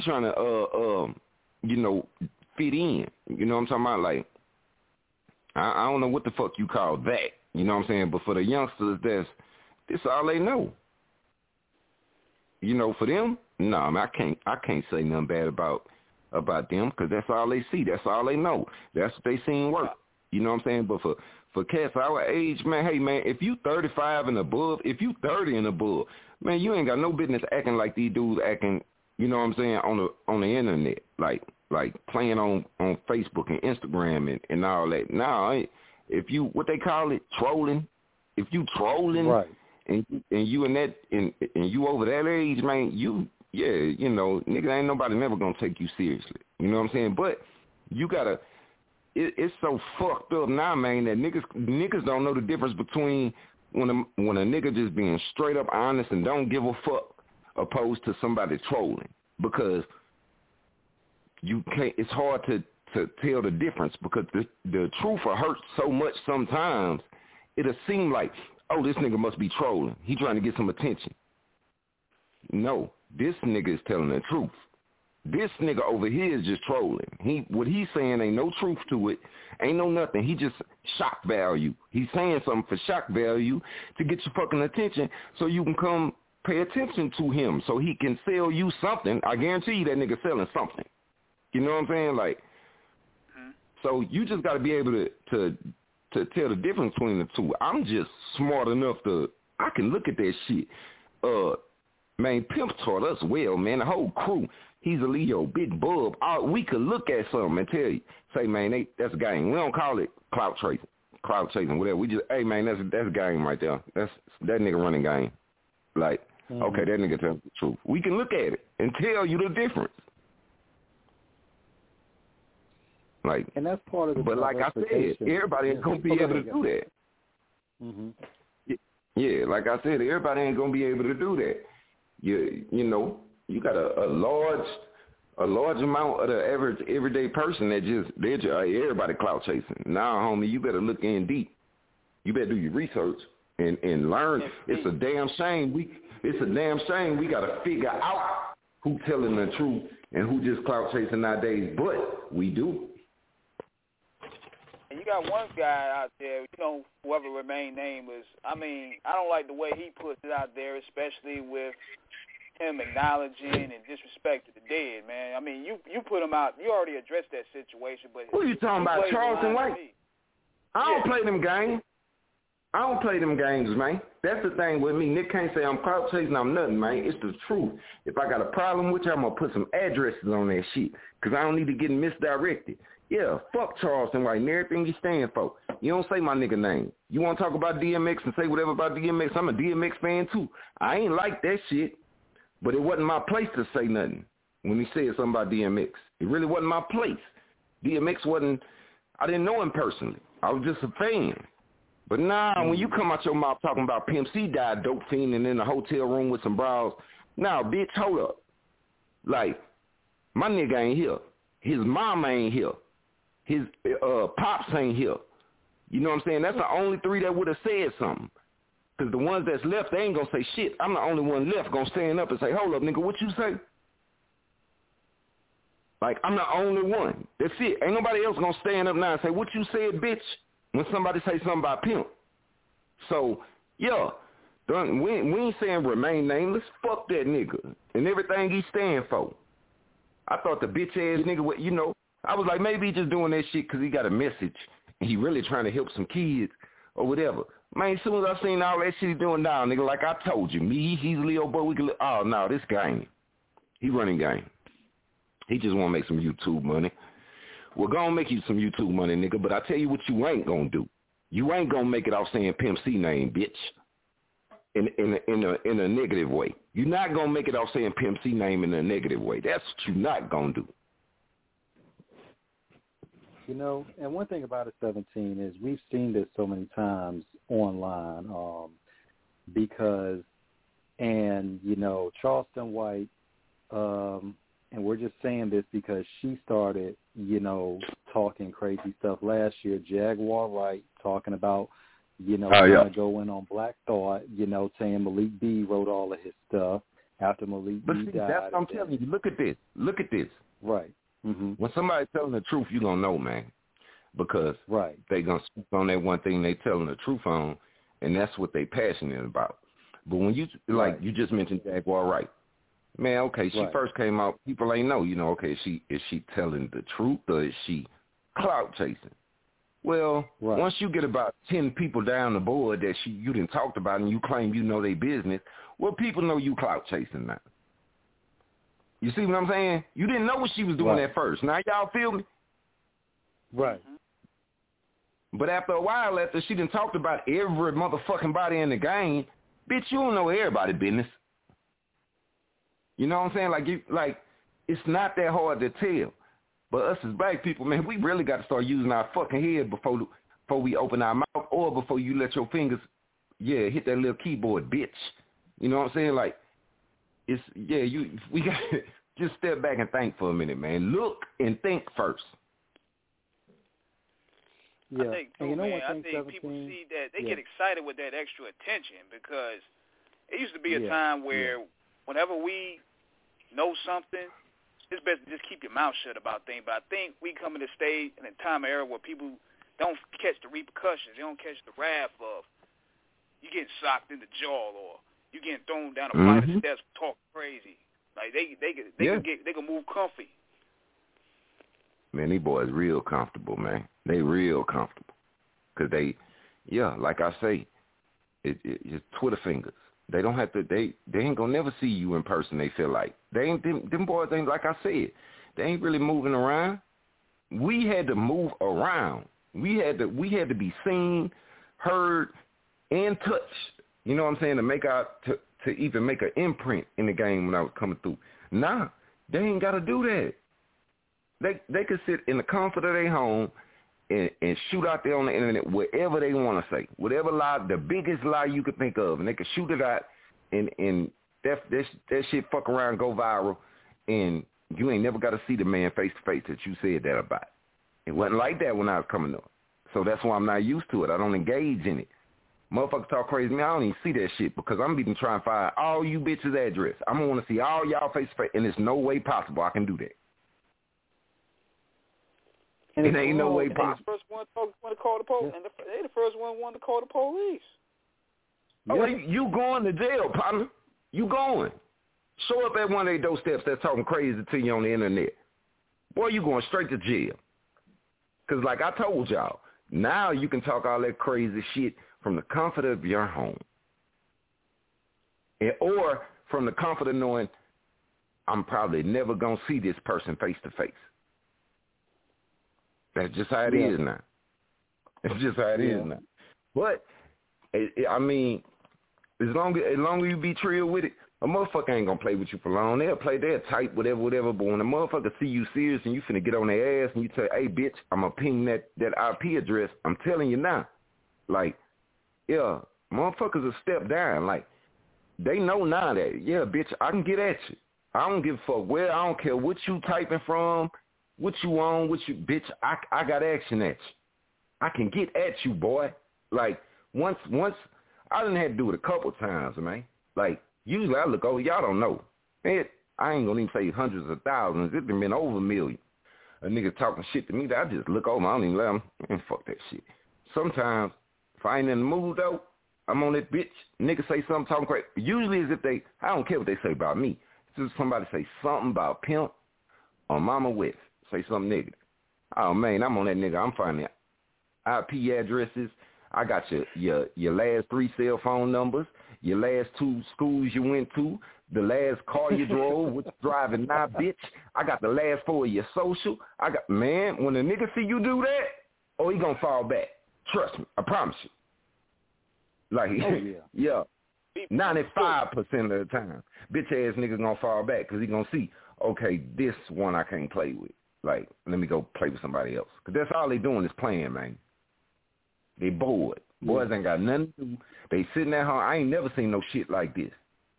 fit in. You know what I'm talking about? Like, I don't know what the fuck you call that. You know what I'm saying? But for the youngsters, that's all they know. You know, for them, no, man, I can't say nothing bad about them because that's all they see. That's all they know. That's what they seen work. You know what I'm saying? But for cats our age, man, hey, man, if you 35 and above, if you 30 and above, man, you ain't got no business acting like these dudes acting, you know what I'm saying, on the internet, like playing on Facebook and Instagram and all that. Nah, if you, what they call it, trolling, if you trolling, right, and you you over that age, man, you know, nigga, ain't nobody never gonna take you seriously. You know what I'm saying? But you gotta, it's so fucked up now, man, that niggas don't know the difference between when a nigga just being straight up honest and don't give a fuck opposed to somebody trolling, because you can't. It's hard to tell the difference, because the truth will hurt so much sometimes. It'll seem like, oh, this nigga must be trolling. He trying to get some attention. No, this nigga is telling the truth. This nigga over here is just trolling. What he's saying ain't no truth to it. Ain't no nothing. He just shock value. He's saying something for shock value to get your fucking attention so you can come pay attention to him so he can sell you something. I guarantee you that nigga selling something. You know what I'm saying? Like, so you just got to be able to tell the difference between the two. I'm just smart enough I can look at that shit. Man, Pimp taught us well, man. The whole crew. He's a Leo, Big Bub. We could look at something and tell you, say, man, that's game. We don't call it clout chasing, whatever. We just, hey, man, that's game right there. That nigga running game. Like, okay, that nigga tells the truth. We can look at it and tell you the difference. Like, and that's part of the. But like I said, everybody ain't gonna be able to do that. Mm-hmm. Yeah, like I said, everybody ain't gonna be able to do that. You know, you got a large amount of the average everyday person that they're just everybody clout chasing. Now, homie, you better look in deep. You better do your research and learn. It's a damn shame we gotta figure out who telling the truth and who just clout chasing nowadays. But we do. And you got one guy out there, you know, whoever remain nameless. I mean, I don't like the way he puts it out there, especially with him acknowledging and disrespect to the dead, man. I mean, you put him out. You already addressed that situation, but who are you talking about, Charleston White? I don't play them games. I don't play them games, man. That's the thing with me. Nick can't say I'm clout chasing, I'm nothing, man. It's the truth. If I got a problem with you, I'm going to put some addresses on that shit, because I don't need to get misdirected. Yeah, fuck Charleston White and everything you stand for. You don't say my nigga name. You want to talk about DMX and say whatever about DMX, I'm a DMX fan too. I ain't like that shit, but it wasn't my place to say nothing when he said something about DMX. It really wasn't my place. DMX wasn't, I didn't know him personally. I was just a fan. But now, when you come out your mouth talking about Pimp C died dope fiending in a hotel room with some bras, now, bitch, hold up. Like, my nigga ain't here. His mama ain't here. His pops ain't here. You know what I'm saying? That's the only three that would have said something. Because the ones that's left, they ain't going to say shit. I'm the only one left going to stand up and say, hold up, nigga, what you say? Like, I'm the only one. That's it. Ain't nobody else going to stand up now and say, what you said, bitch, when somebody say something about Pimp. So, yeah, we ain't saying remain nameless. Fuck that nigga and everything he stand for. I thought the bitch-ass nigga, you know, I was like, maybe he just doing that shit because he got a message and he really trying to help some kids or whatever. Man, as soon as I seen all that shit he doing now, nigga, like I told you, me, he's Leo, but we can look. Oh, no, this game. He running game. He just want to make some YouTube money. Well, go on make you some YouTube money, nigga, but I tell you what you ain't going to do. You ain't going to make it off saying Pimp C name, bitch, in a negative way. You're not going to make it off saying Pimp C name in a negative way. That's what you're not going to do. You know, and one thing about a 17 is we've seen this so many times online because, and, you know, Charleston White, and we're just saying this because she started, you know, talking crazy stuff last year. Jaguar Wright talking about, you know, trying to go in on Black Thought, you know, saying Malik B wrote all of his stuff after Malik B died. That's what I'm telling you. Look at this. Look at this. Right. Mm-hmm. When somebody's telling the truth, you're going to know, man, because they going to speak on that one thing they telling the truth on, and that's what they passionate about. But when you, like you just mentioned Jaguar Wright, man, okay, she first came out, people ain't know, you know, okay, is she telling the truth or is she clout chasing? Well, once you get about 10 people down the board that you done talked about and you claim you know their business, well, people know you clout chasing now. You see what I'm saying? You didn't know what she was doing at first. Now y'all feel me? Right. But after a while, after she done talked about every motherfucking body in the game, bitch, you don't know everybody's business. You know what I'm saying? Like it's not that hard to tell. But us as black people, man, we really got to start using our fucking head before we open our mouth or before you let your fingers, hit that little keyboard, bitch. You know what I'm saying? Like, we got to just step back and think for a minute, man. Look and think first. Yeah. I think, too, man, I think people see that, they get excited with that extra attention because it used to be a time where whenever we know something, it's best to just keep your mouth shut about things. But I think we come in a state and a time and era where people don't catch the repercussions. They don't catch the wrath of you getting socked in the jaw or you getting thrown down a flight of steps talking crazy. Like they can move comfy. Man, these boys real comfortable, man. They real comfortable. Because they, like I say, it's Twitter fingers. They don't have to, they ain't going to never see you in person, they feel like. They ain't, them boys ain't, like I said, they ain't really moving around. We had to move around. We had to be seen, heard, and touched. You know what I'm saying? To even make an imprint in the game when I was coming through. Nah, they ain't got to do that. They could sit in the comfort of their home and shoot out there on the internet whatever they want to say, whatever lie, the biggest lie you could think of, and they could shoot it out, and that shit fuck around, go viral, and you ain't never got to see the man face to face that you said that about. It wasn't like that when I was coming up, so that's why I'm not used to it. I don't engage in it. Motherfuckers talk crazy to me. I don't even see that shit because I'm even trying to find all you bitches' address. I'm gonna want to see all y'all face to face, and there's no way possible I can do that. And it ain't no way possible. They the first one to call the police, and they the first one to call the police. Oh, you going to jail, partner? You going? Show up at one of their doorsteps that's talking crazy to you on the internet. Boy, you going straight to jail. Because like I told y'all, now you can talk all that crazy shit from the comfort of your home. Or from the comfort of knowing I'm probably never going to see this person face to face. That's just how it is now. It's just how it is now. But, I mean, as long as you be trill with it, a motherfucker ain't going to play with you for long. They'll type, whatever. But when a motherfucker see you serious and you finna get on their ass and you say, hey, bitch, I'm going to ping that IP address, I'm telling you now. Like, motherfuckers will step down. Like, they know now that, bitch, I can get at you. I don't give a fuck where. I don't care what you typing from. What you on, bitch, I got action at you. I can get at you, boy. Like, once, I done had to do it a couple times, man. Like, usually I look over, y'all don't know. Man, I ain't gonna even say hundreds of thousands. It's been over a million. A nigga talking shit to me that I just look over, I don't even let him, man, fuck that shit. Sometimes, if I ain't in the mood, though, I'm on that bitch, nigga say something talking crazy. Usually it's if I don't care what they say about me. It's just somebody say something about Pimp or Mama West. Say something negative. Oh, man, I'm on that nigga. I'm finding IP addresses. I got your last 3 cell phone numbers, your last 2 schools you went to, the last car you drove, what you driving now, bitch. I got the last 4 of your social. Man, when a nigga see you do that, he gonna fall back. Trust me. I promise you. Like, 95% of the time, bitch ass nigga gonna fall back because he gonna see, okay, this one I can't play with. Like, let me go play with somebody else. Because that's all they doing is playing, man. They bored. Boys ain't got nothing to do. They sitting at home. I ain't never seen no shit like this.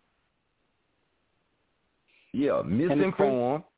Misinformed.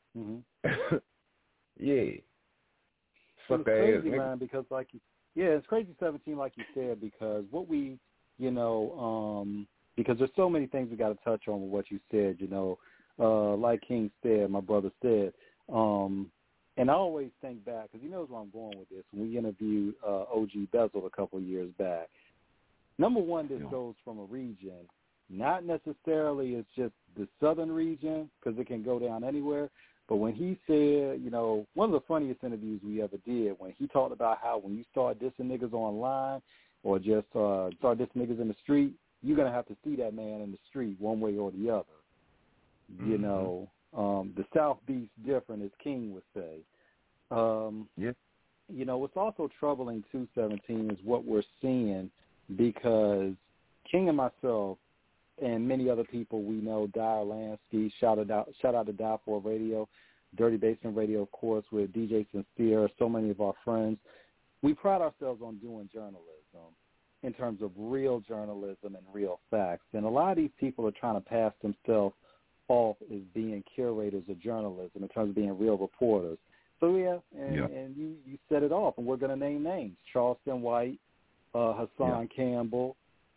Fuck that ass, man, because it's crazy 17 like you said, because what we, because there's so many things we got to touch on with what you said, like King said, my brother said, and I always think back, because he knows where I'm going with this, when we interviewed OG Bezel a couple of years back. Number one, this goes from a region. Not necessarily it's just the southern region, because it can go down anywhere, But when he said, you know, one of the funniest interviews we ever did, when he talked about how when you start dissing niggas online or just start dissing niggas in the street, you're going to have to see that man in the street one way or the other. Mm-hmm. You know, the South beats different, as King would say. Yeah. You know, what's also troubling, 217, is what we're seeing, because King and myself and many other people we know, Dyer Lansky, shout out to Dial4 Radio, Dirty Basement Radio, of course, with DJ Sincere, so many of our friends. We pride ourselves on doing journalism in terms of real journalism and real facts. And a lot of these people are trying to pass themselves off as being curators of journalism in terms of being real reporters. So, and you set it off, and we're going to name names. Charleston White, Hassan Campbell,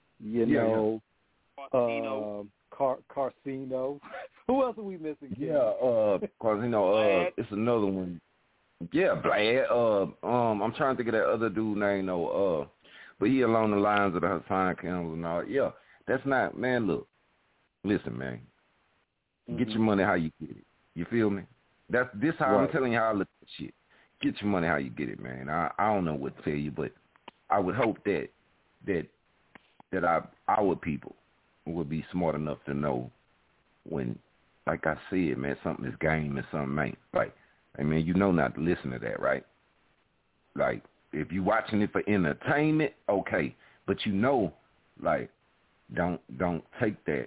Carcino. Who else are we missing? Carcino. It's another one. Yeah, Blad. I'm trying to think of that other dude name. But he along the lines of the Hassan Campbell and all. Yeah, that's not, man. Look, listen, man. Get your money how you get it. You feel me? This how I'm telling you how I look at shit. Get your money how you get it, man. I don't know what to tell you, but I would hope that our people would be smart enough to know when, like I said, man, something is game and something ain't. Like, I mean, you know not to listen to that, right? Like, if you watching it for entertainment, okay, but you know, like, don't take that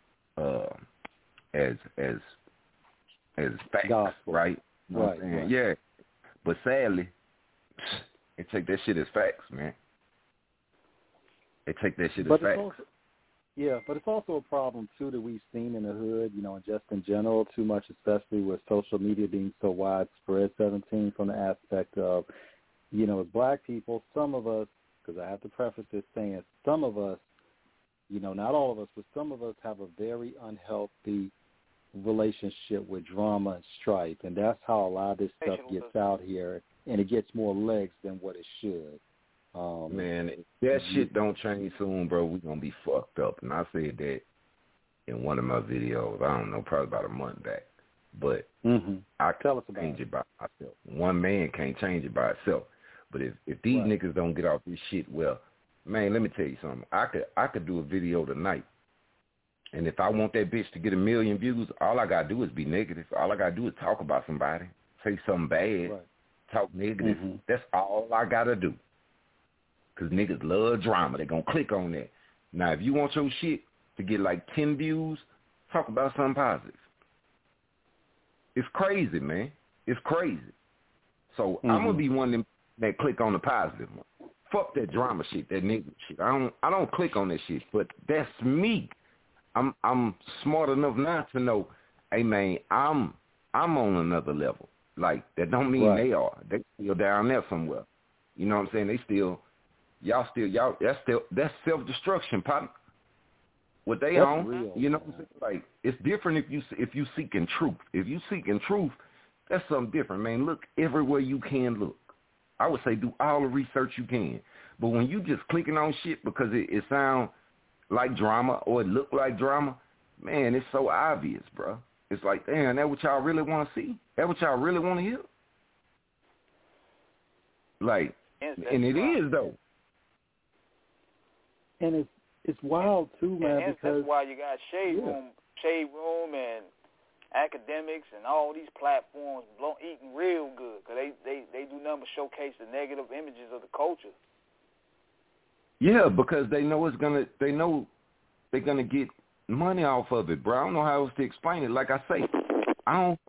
as facts, gospel. Right? You know what I'm saying? Right. Yeah, but sadly, they take that shit as facts, man. They take that shit as facts. But it's also a problem, too, that we've seen in the hood, you know, and just in general, too much, especially with social media being so widespread, 17, from the aspect of, you know, as black people, some of us, because I have to preface this saying, some of us, you know, not all of us, but some of us have a very unhealthy relationship with drama and strife, and that's how a lot of this stuff gets out here, and it gets more legs than what it should. Man, if that shit don't change soon, bro, we gonna be fucked up. And I said that in one of my videos, I don't know, probably about a month back. But I can't change it by myself. One man can't change it by itself. But if these niggas don't get off this shit, well, man, let me tell you something. I could do a video tonight, and if I want that bitch to get 1 million views, all I gotta do is be negative. All I gotta do is talk about somebody, say something bad, talk negative. That's all I gotta do. Because niggas love drama. They gonna click on that. Now, if you want your shit to get like 10 views, talk about something positive. It's crazy, man. It's crazy. So I'm gonna be one of them that click on the positive one. Fuck that drama shit, that nigga shit. I don't click on that shit, but that's me. I'm smart enough now to know, hey man, I'm on another level. Like, that don't mean they are. They still down there somewhere. You know what I'm saying? They still, that's self-destruction, partner. What they own, real, you know what I'm saying? Like, it's different if you seeking truth. If you seeking truth, that's something different, man. Look everywhere you can look. I would say do all the research you can. But when you just clicking on shit because it sound like drama or it look like drama, man, it's so obvious, bro. It's like, damn, that what y'all really want to see? That what y'all really want to hear? Like, and it is, though. And it's wild, too, man, because that's why you got Shade Room and Academics and all these platforms eating real good, because they do nothing but showcase the negative images of the culture. Yeah, because they know they're gonna get money off of it, bro. I don't know how else to explain it. Like I say, I don't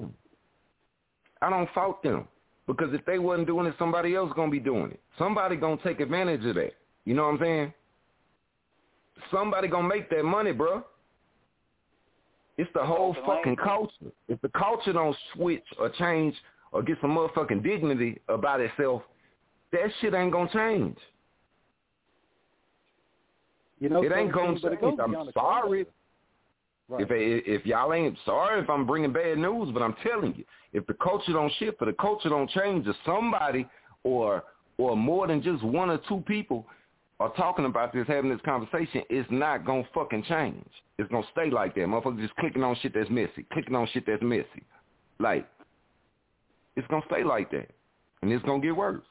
fault them. Because if they wasn't doing it, somebody else gonna be doing it. Somebody gonna take advantage of that. You know what I'm saying? Somebody gonna make that money, bro. It's the whole fucking culture. If the culture don't switch or change or get some motherfucking dignity about itself, that shit ain't gonna change. You know, it ain't gonna change. I'm sorry. Right. If y'all ain't sorry if I'm bringing bad news, but I'm telling you, if the culture don't shift or the culture don't change, or somebody or more than just one or two people are talking about this, having this conversation, it's not gonna fucking change. It's gonna stay like that. Motherfuckers just clicking on shit that's messy, Like, it's going to stay like that, and it's going to get worse.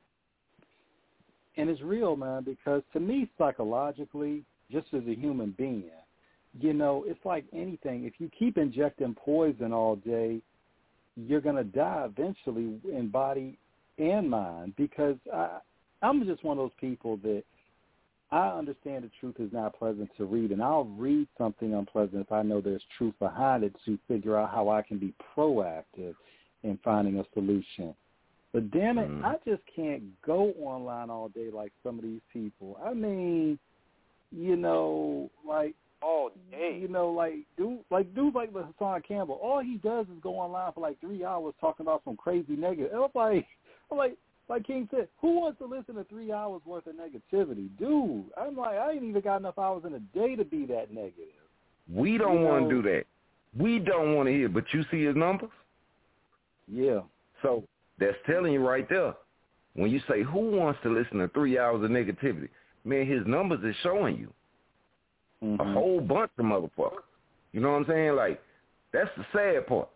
And it's real, man, because to me, psychologically, just as a human being, you know, it's like anything. If you keep injecting poison all day, you're going to die eventually in body and mind, because I'm just one of those people that I understand the truth is not pleasant to read, and I'll read something unpleasant if I know there's truth behind it to figure out how I can be proactive in finding a solution. But damn it, I just can't go online all day like some of these people. I mean, you know, like all day. You know, like dudes like the Hassan Campbell. All he does is go online for like 3 hours talking about some crazy negative. And I'm like King said, who wants to listen to 3 hours worth of negativity? Dude, I'm like, I ain't even got enough hours in a day to be that negative. We don't want to do that. We don't want to hear, but you see his numbers? Yeah. So that's telling you right there. When you say, who wants to listen to 3 hours of negativity? Man, his numbers is showing you. A whole bunch of motherfuckers. You know what I'm saying? Like, that's the sad part.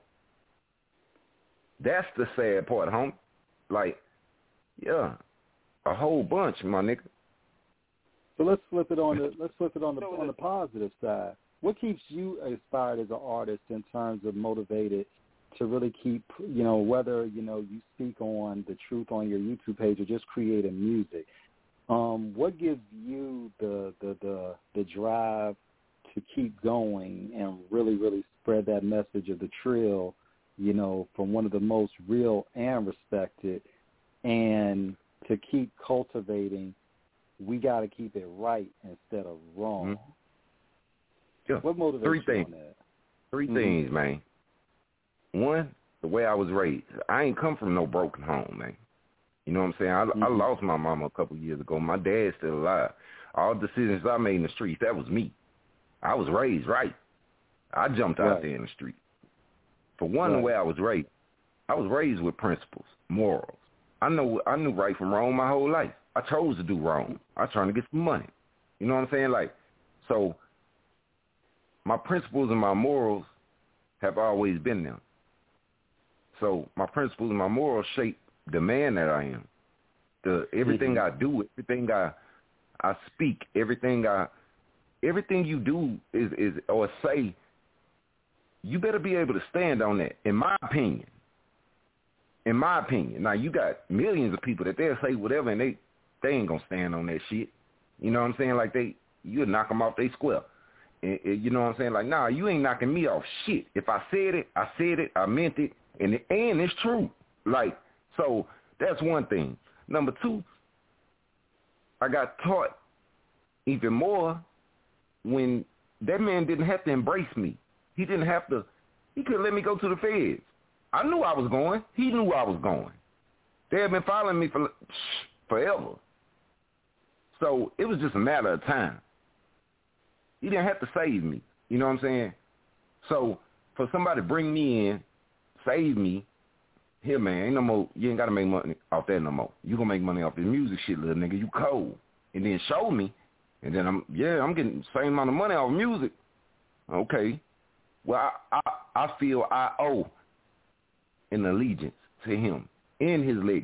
That's the sad part, homie. Like, yeah, a whole bunch, my nigga. So let's flip it on the positive side. What keeps you inspired as an artist in terms of motivated to really keep, you know, whether, you know, you speak on the truth on your YouTube page or just creating music? What gives you the drive to keep going and really, really spread that message of the trill, you know, from one of the most real and respected, and to keep cultivating, we got to keep it right instead of wrong? Yeah. What motivates you on that? Three things, man. One, the way I was raised. I ain't come from no broken home, man. You know what I'm saying? I lost my mama a couple years ago. My dad's still alive. All the decisions I made in the streets, that was me. I was raised right. I jumped out there in the street. For one, the way I was raised with principles, morals. I knew right from wrong my whole life. I chose to do wrong. I was trying to get some money. You know what I'm saying? Like, so my principles and my morals have always been there. So my principles and my morals shape the man that I am. Everything I do, everything I speak, everything you do is or say, you better be able to stand on that, in my opinion. In my opinion. Now, you got millions of people that they'll say whatever, and they ain't going to stand on that shit. You know what I'm saying? Like, you'll knock them off their square. And, you know what I'm saying? Like, nah, you ain't knocking me off shit. If I said it, I meant it, and it's true. Like, so that's one thing. Number two, I got taught even more when that man didn't have to embrace me. He didn't have to. He could let me go to the feds. I knew I was going. He knew I was going. They had been following me for forever. So it was just a matter of time. He didn't have to save me. You know what I'm saying? So for somebody to bring me in, save me, here, man, ain't no more. You ain't got to make money off that no more. You going to make money off this music shit, little nigga. You cold. And then show me. And then I'm getting the same amount of money off music. Okay. Well, I feel I owe an allegiance to him and his legacy.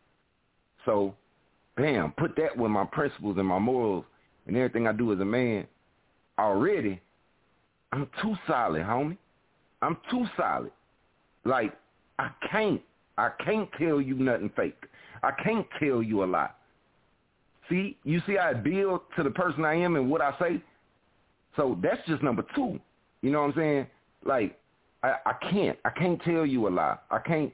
So, bam, put that with my principles and my morals and everything I do as a man. Already, I'm too solid, homie. I'm too solid. Like, I can't tell you nothing fake. I can't tell you a lie. See, you see how I build to the person I am and what I say? So that's just number two. You know what I'm saying? Like, I can't tell you a lie. I can't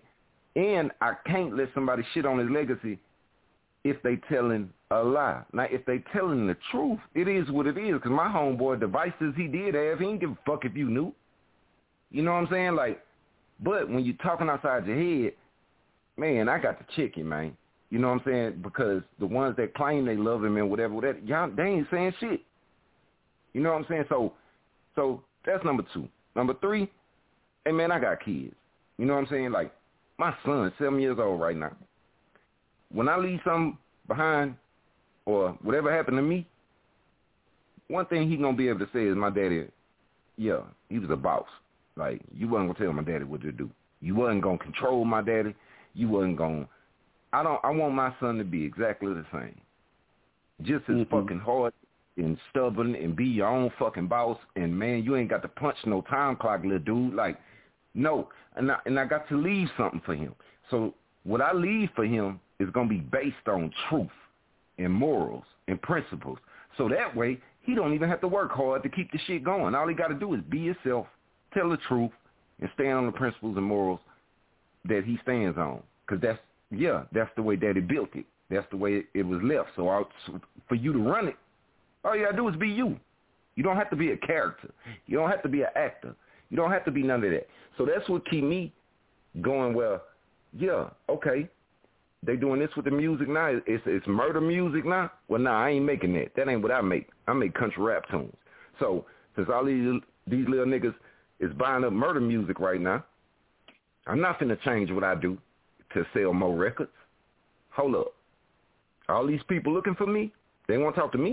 let somebody shit on his legacy if they telling a lie. Now, if they telling the truth, it is what it is, because my homeboy, devices he did have, he didn't give a fuck if you knew. You know what I'm saying? Like, but when you're talking outside your head, man, I got the chicken, man. You know what I'm saying? Because the ones that claim they love him and whatever, y'all, they ain't saying shit. You know what I'm saying? So that's number two. Number three, hey, man, I got kids. You know what I'm saying? Like, my son's 7 years old right now. When I leave something behind or whatever happened to me, one thing he going to be able to say is my daddy, yeah, he was a boss. Like, you wasn't going to tell my daddy what to do. You wasn't going to control my daddy. You wasn't going to. I want my son to be exactly the same. Just as fucking hard and stubborn and be your own fucking boss. And, man, you ain't got to punch no time clock, little dude. Like, no. And I got to leave something for him. So what I leave for him is going to be based on truth and morals and principles. So that way, he don't even have to work hard to keep the shit going. All he got to do is be yourself, tell the truth, and stand on the principles and morals that he stands on. Because that's the way Daddy built it. That's the way it was left. So for you to run it, all you got to do is be you. You don't have to be a character. You don't have to be an actor. You don't have to be none of that. So that's what keep me going, well, yeah, okay, they doing this with the music now. It's murder music now. Well, nah, I ain't making that. That ain't what I make. I make country rap tunes. So since all these little niggas is buying up murder music right now, I'm not finna change what I do to sell more records. Hold up. All these people looking for me, they want to talk to me?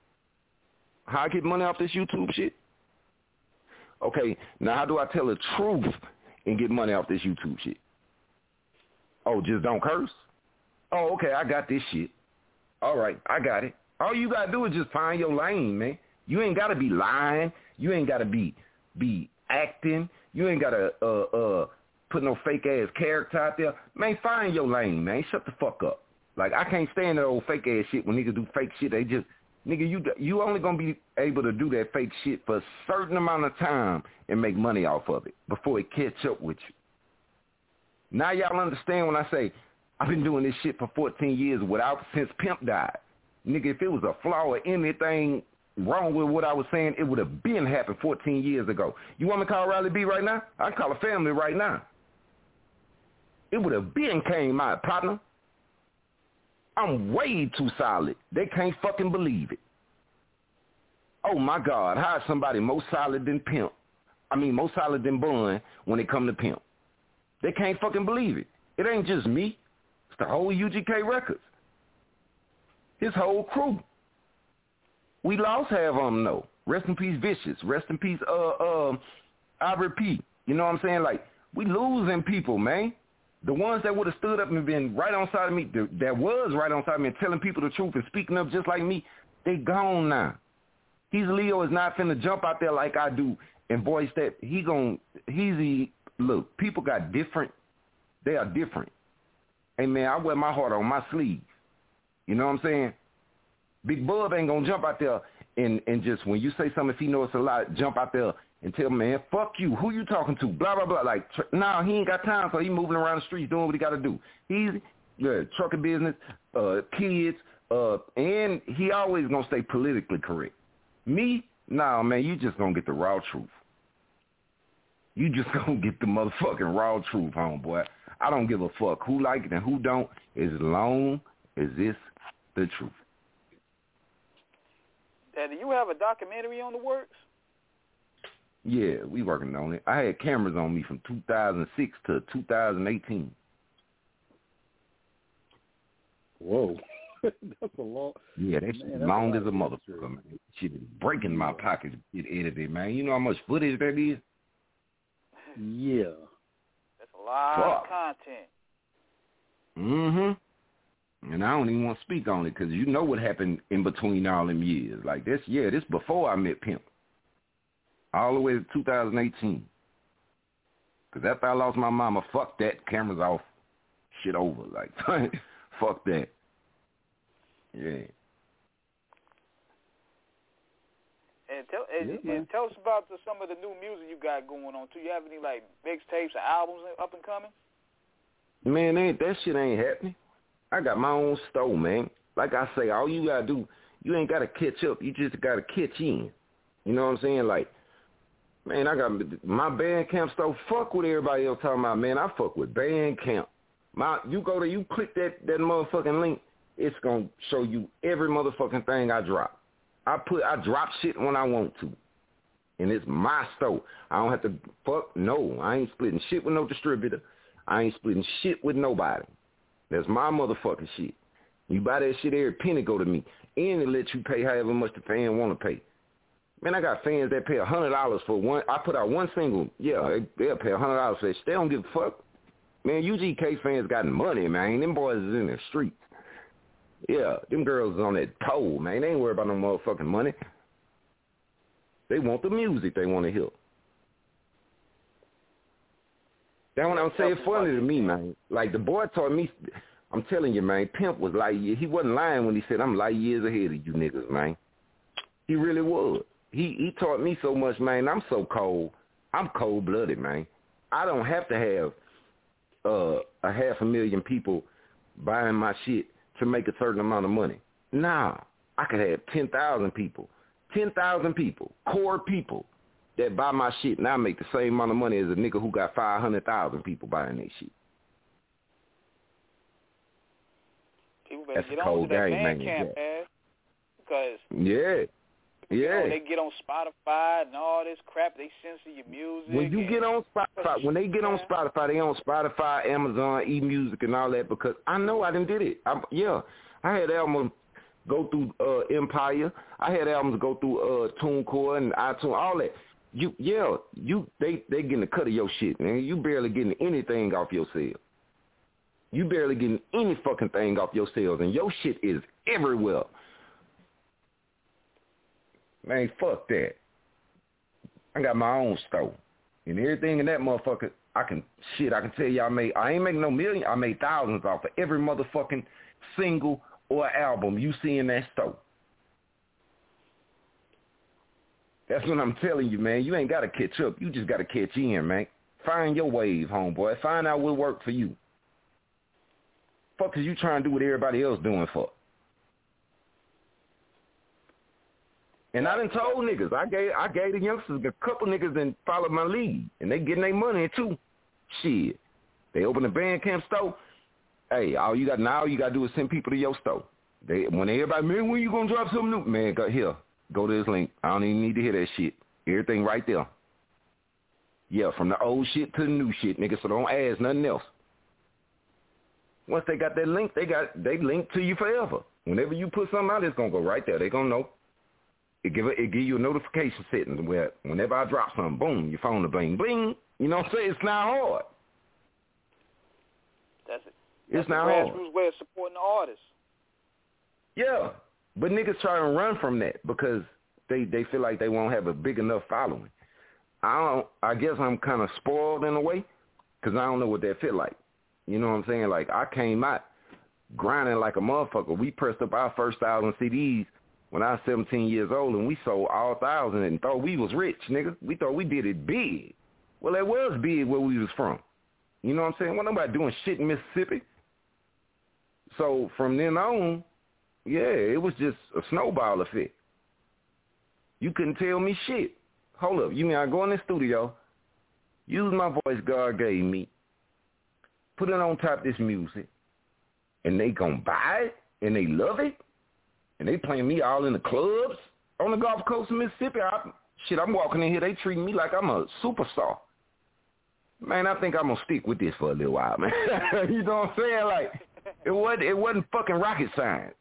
How I get money off this YouTube shit? Okay, now how do I tell the truth and get money off this YouTube shit? Oh, just don't curse? Oh, okay, I got this shit. All right, I got it. All you got to do is just find your lane, man. You ain't got to be lying. You ain't got to be acting. You ain't got to put no fake-ass character out there. Man, find your lane, man. Shut the fuck up. Like, I can't stand that old fake-ass shit when niggas do fake shit. They just, nigga, you only going to be able to do that fake shit for a certain amount of time and make money off of it before it catch up with you. Now y'all understand when I say I've been doing this shit for 14 years since Pimp died. Nigga, if it was a flaw or anything wrong with what I was saying, it would have been happened 14 years ago. You want me to call Riley B right now? I can call a family right now. It would have been came out, partner. I'm way too solid. They can't fucking believe it. Oh, my God. How is somebody more solid than Pimp? I mean, more solid than Bun when it come to Pimp? They can't fucking believe it. It ain't just me. It's the whole UGK Records. His whole crew. We lost half of them, though. Rest in peace, Vicious. Rest in peace, Ivory P. You know what I'm saying? Like, we losing people, man. The ones that would have stood up and been right on side of me, that was right on side of me and telling people the truth and speaking up just like me, they gone now. He's Leo is not finna jump out there like I do and voice that. Look, people got different. They are different. Hey, man, I wear my heart on my sleeve. You know what I'm saying? Big Bub ain't going to jump out there and just when you say something, if he knows it's a lot, jump out there and tell man, fuck you. Who you talking to? Blah, blah, blah. Like, nah, he ain't got time, so he moving around the streets doing what he got to do. He's trucking business, kids, and he always going to stay politically correct. Me? Nah, man, you just going to get the raw truth. You just going to get the motherfucking raw truth, homeboy. I don't give a fuck who like it and who don't, as long as it's the truth. Dad, do you have a documentary on the works? Yeah, we working on it. I had cameras on me from 2006 to 2018. Whoa. That's a long... Yeah, that's long as a motherfucker, man. Shit is breaking my pockets to get edited, man. You know how much footage that is? Yeah. That's a lot of content. Mm-hmm. And I don't even want to speak on it because you know what happened in between all them years. Like this, this before I met Pimp. All the way to 2018. Because after I lost my mama, fuck that, cameras off, shit over. Like, fuck that. Yeah. And tell us about some of the new music you got going on, too. You have any, like, mixtapes or albums up and coming? Man, that shit ain't happening. I got my own store, man. Like I say, all you got to do, you ain't got to catch up. You just got to catch in. You know what I'm saying? Like, man, I got my Bandcamp store. Fuck what everybody else talking about, man. I fuck with Bandcamp. You go there, you click that motherfucking link, it's going to show you every motherfucking thing I drop. I drop shit when I want to. And it's my store. I don't have to no. I ain't splitting shit with no distributor. I ain't splitting shit with nobody. That's my motherfucking shit. You buy that shit, every penny go to me. And it lets you pay however much the fan want to pay. Man, I got fans that pay $100 for one. I put out one single. Yeah, they'll pay $100 for that. They don't give a fuck. Man, UGK fans got money, man. Them boys is in the streets. Yeah, them girls is on that pole, man. They ain't worried about no motherfucking money. They want the music they want to hear. That's what I'm saying. Funny to me, man. Like, the boy taught me, I'm telling you, man, Pimp was light years. He wasn't lying when he said, I'm light years ahead of you niggas, man. He really was. He taught me so much, man. I'm so cold. I'm cold-blooded, man. I don't have to have 500,000 people buying my shit to make a certain amount of money. Nah, I could have 10,000 people, core people that buy my shit, and I make the same amount of money as a nigga who got 500,000 people buying that shit. People better get on to that Bandcamp, man. Because you know, they get on Spotify and all this crap. They censor your music. When you get on Spotify, when they get on Spotify, they on Spotify, Amazon, eMusic, and all that. Because I know I done did it. I had albums go through Empire. I had albums go through TuneCore and iTunes, all that. They getting a cut of your shit, man. You barely getting anything off your sales. You barely getting any fucking thing off your sales, and your shit is everywhere. Man, fuck that. I got my own store. And everything in that motherfucker, I can tell you I ain't making no million. I made thousands off of every motherfucking single or album you see in that store. That's what I'm telling you, man. You ain't got to catch up. You just got to catch in, man. Find your wave, homeboy. Find out what worked for you. Fuck is you trying to do what everybody else doing for? And I done told niggas, I gave the youngsters a couple niggas that followed my lead, and they getting their money too. Shit. They open a Bandcamp store. Hey, all you got to do is send people to your store. When everybody, man, when you gonna drop something new? Man, go to this link. I don't even need to hear that shit. Everything right there. Yeah, from the old shit to the new shit, nigga, so don't ask nothing else. Once they got that link, they link to you forever. Whenever you put something out, it's gonna go right there. They gonna know. It give you a notification setting where whenever I drop something, boom, your phone will bling, bling. You know what I'm saying? It's not hard. That's it. It's not hard. That's the grassroots way of supporting the artists. Yeah, but niggas try to run from that because they feel like they won't have a big enough following. I guess I'm kind of spoiled in a way because I don't know what that feel like. You know what I'm saying? Like, I came out grinding like a motherfucker. We pressed up our first 1,000 CDs when I was 17 years old, and we sold all 1,000 and thought we was rich, nigga. We thought we did it big. Well, it was big where we was from. You know what I'm saying? Wasn't nobody doing shit in Mississippi. So from then on, yeah, it was just a snowball effect. You couldn't tell me shit. Hold up. You mean I go in the studio, use my voice God gave me, put it on top of this music, and they gonna buy it, and they love it? And they playing me all in the clubs on the Gulf Coast of Mississippi. I'm walking in here. They treating me like I'm a superstar. Man, I think I'm going to stick with this for a little while, man. You know what I'm saying? Like, it wasn't fucking rocket science.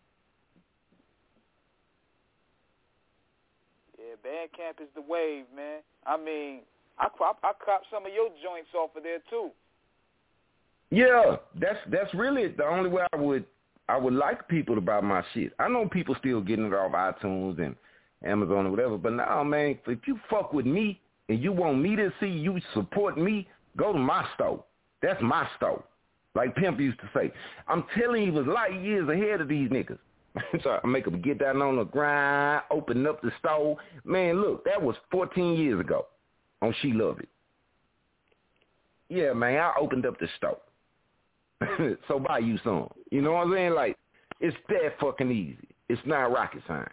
Yeah, Bandcamp is the wave, man. I mean, I cropped some of your joints off of there, too. Yeah, that's really the only way I would like people to buy my shit. I know people still getting it off iTunes and Amazon or whatever, but now, man, if you fuck with me and you want me to see you support me, go to my store. That's my store. Like Pimp used to say. I'm telling you, he was light years ahead of these niggas. So I make them get down on the grind, open up the store. Man, look, that was 14 years ago on She Love It. Yeah, man, I opened up the store. So buy you some. You know what I'm saying? Like, it's that fucking easy. It's not rocket science.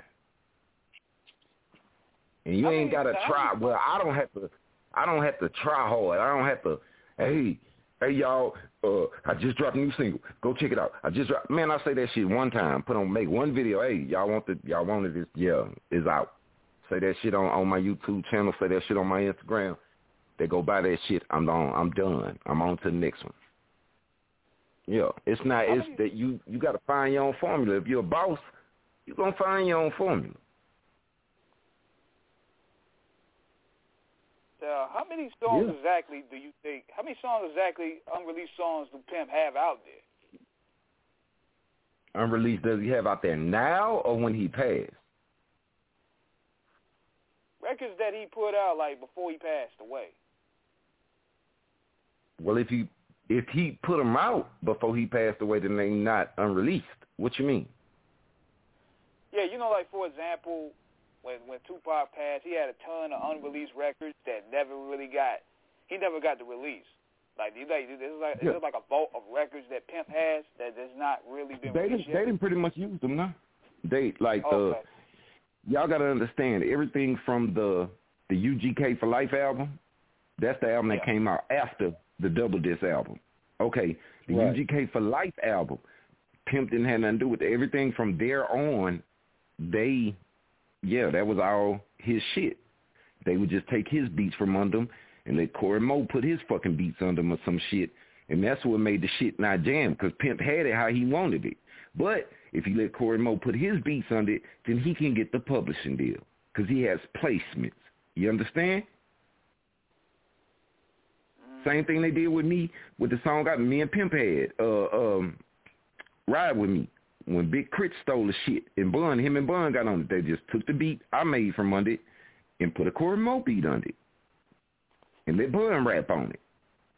And you ain't gotta try. Well, I don't have to try hard. I don't have to, hey y'all, I just dropped a new single. Go check it out. Man, I say that shit one time. Make one video. Hey, y'all wanted this? Yeah, it's out. Say that shit on my YouTube channel. Say that shit on my Instagram. They go buy that shit. I'm done. I'm on to the next one. Yeah, it's that you got to find your own formula. If you're a boss, you're going to find your own formula. how many songs exactly do you think? How many songs exactly, unreleased songs, do Pimp have out there? Unreleased does he have out there now or when he passed? Records that he put out like before he passed away. Well, if he put them out before he passed away, then they not unreleased. What you mean? Yeah, you know, like for example, when Tupac passed, he had a ton of unreleased records that never got the release. There's like a vault of records that Pimp has that has not really been released yet. They didn't pretty much use them, no. Y'all got to understand, everything from the UGK for Life album, that's the album that came out after the Double Disc album. Okay, the UGK for Life album, Pimp didn't have nothing to do with it. Everything from there on, that was all his shit. They would just take his beats from under him and let Corey Moe put his fucking beats under him or some shit, and that's what made the shit not jam, because Pimp had it how he wanted it. But if you let Corey Moe put his beats under it, then he can get the publishing deal, because he has placements. You understand? Same thing they did with me with the song me and Pimp had, Ride With Me. When Big Crit stole the shit and him and Bun got on it, they just took the beat I made from under it and put a Corey Moe beat under it and let Bun rap on it.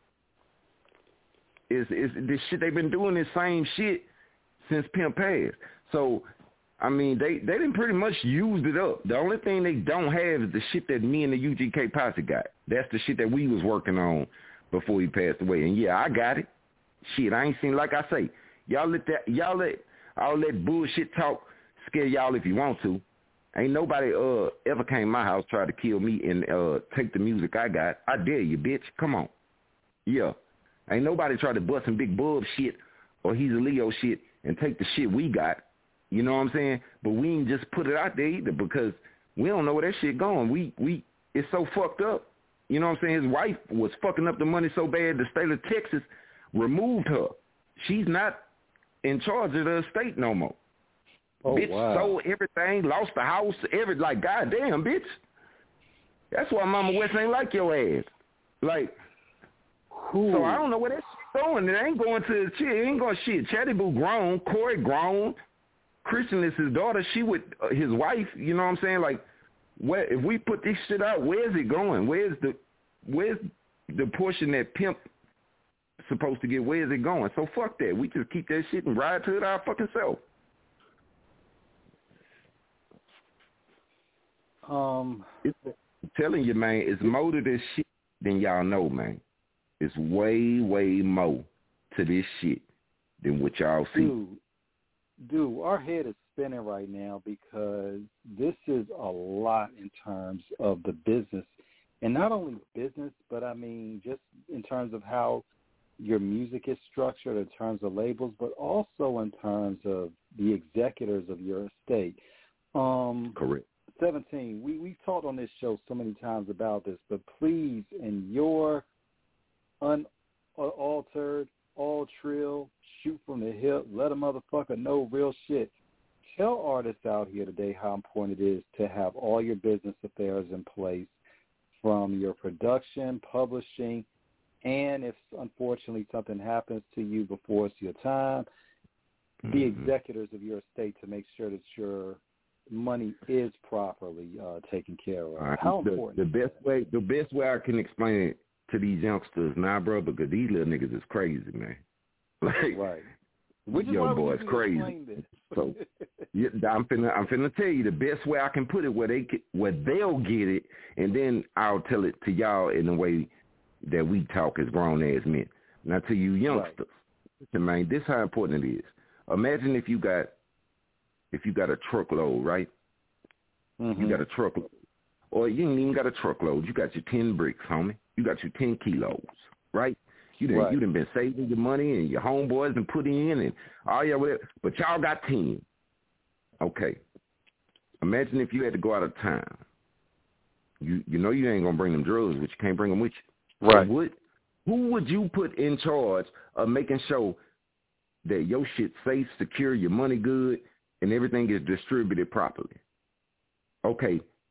It's this shit they've been doing, this same shit since Pimp passed. So, I mean, they didn't pretty much used it up. The only thing they don't have is the shit that me and the UGK posse got. That's the shit that we was working on before he passed away. And yeah, I got it. Shit, I ain't seen, like I say, y'all let all that bullshit talk scare y'all if you want to. Ain't nobody ever came to my house try to kill me and take the music I got. I dare you, bitch. Come on. Yeah. Ain't nobody try to bust some Big Bub shit or He's a Leo shit and take the shit we got. You know what I'm saying? But we ain't just put it out there either, because we don't know where that shit going. We it's so fucked up. You know what I'm saying? His wife was fucking up the money so bad the state of Texas removed her. She's not in charge of the estate no more. Oh, bitch wow. sold everything, lost the house, like, goddamn, bitch. That's why Mama West ain't like your ass. Like, so I don't know where that shit going. It ain't going to the shit. It ain't going shit. Chatty Boo grown. Corey grown. Christian is his daughter. She with his wife. You know what I'm saying? Like, where if we put this shit out, where's it going? Where's the portion that Pimp supposed to get? Where's it going? So fuck that. We just keep that shit and ride to it our fucking self. I'm telling you, man, it's more to this shit than y'all know, man. It's way, way more to this shit than what y'all see. Dude, our head is spinning right now because this is a lot in terms of the business. And not only business, but I mean just in terms of how your music is structured, in terms of labels, but also in terms of the executors of your estate. Correct. 17, we've talked on this show so many times about this, but please, in your unaltered, all trill, shoot from the hip, let a motherfucker know real shit. Tell artists out here today how important it is to have all your business affairs in place, from your production, publishing, and if unfortunately something happens to you before it's your time, the executors of your estate to make sure that your money is properly taken care of. Right. How important the best way I can explain it to these youngsters now, bro, because these little niggas is crazy, man. Like, right. Young boys crazy. So yeah, I'm finna tell you the best way I can put it where they'll get it, and then I'll tell it to y'all in the way that we talk as grown ass men. Now to you youngsters, man, this how important it is. Imagine if you got a truckload, right? Mm-hmm. You got a truckload. Or you ain't even got a truckload. You got your 10 bricks, homie. You got your 10 kilos, right? You done been saving your money and your homeboys done put in and all y'all whatever. But y'all got 10. Okay. Imagine if you had to go out of town. You know you ain't going to bring them drugs, but you can't bring them with you. Right. So who would you put in charge of making sure that your shit safe, secure, your money good, and everything is distributed properly? Okay,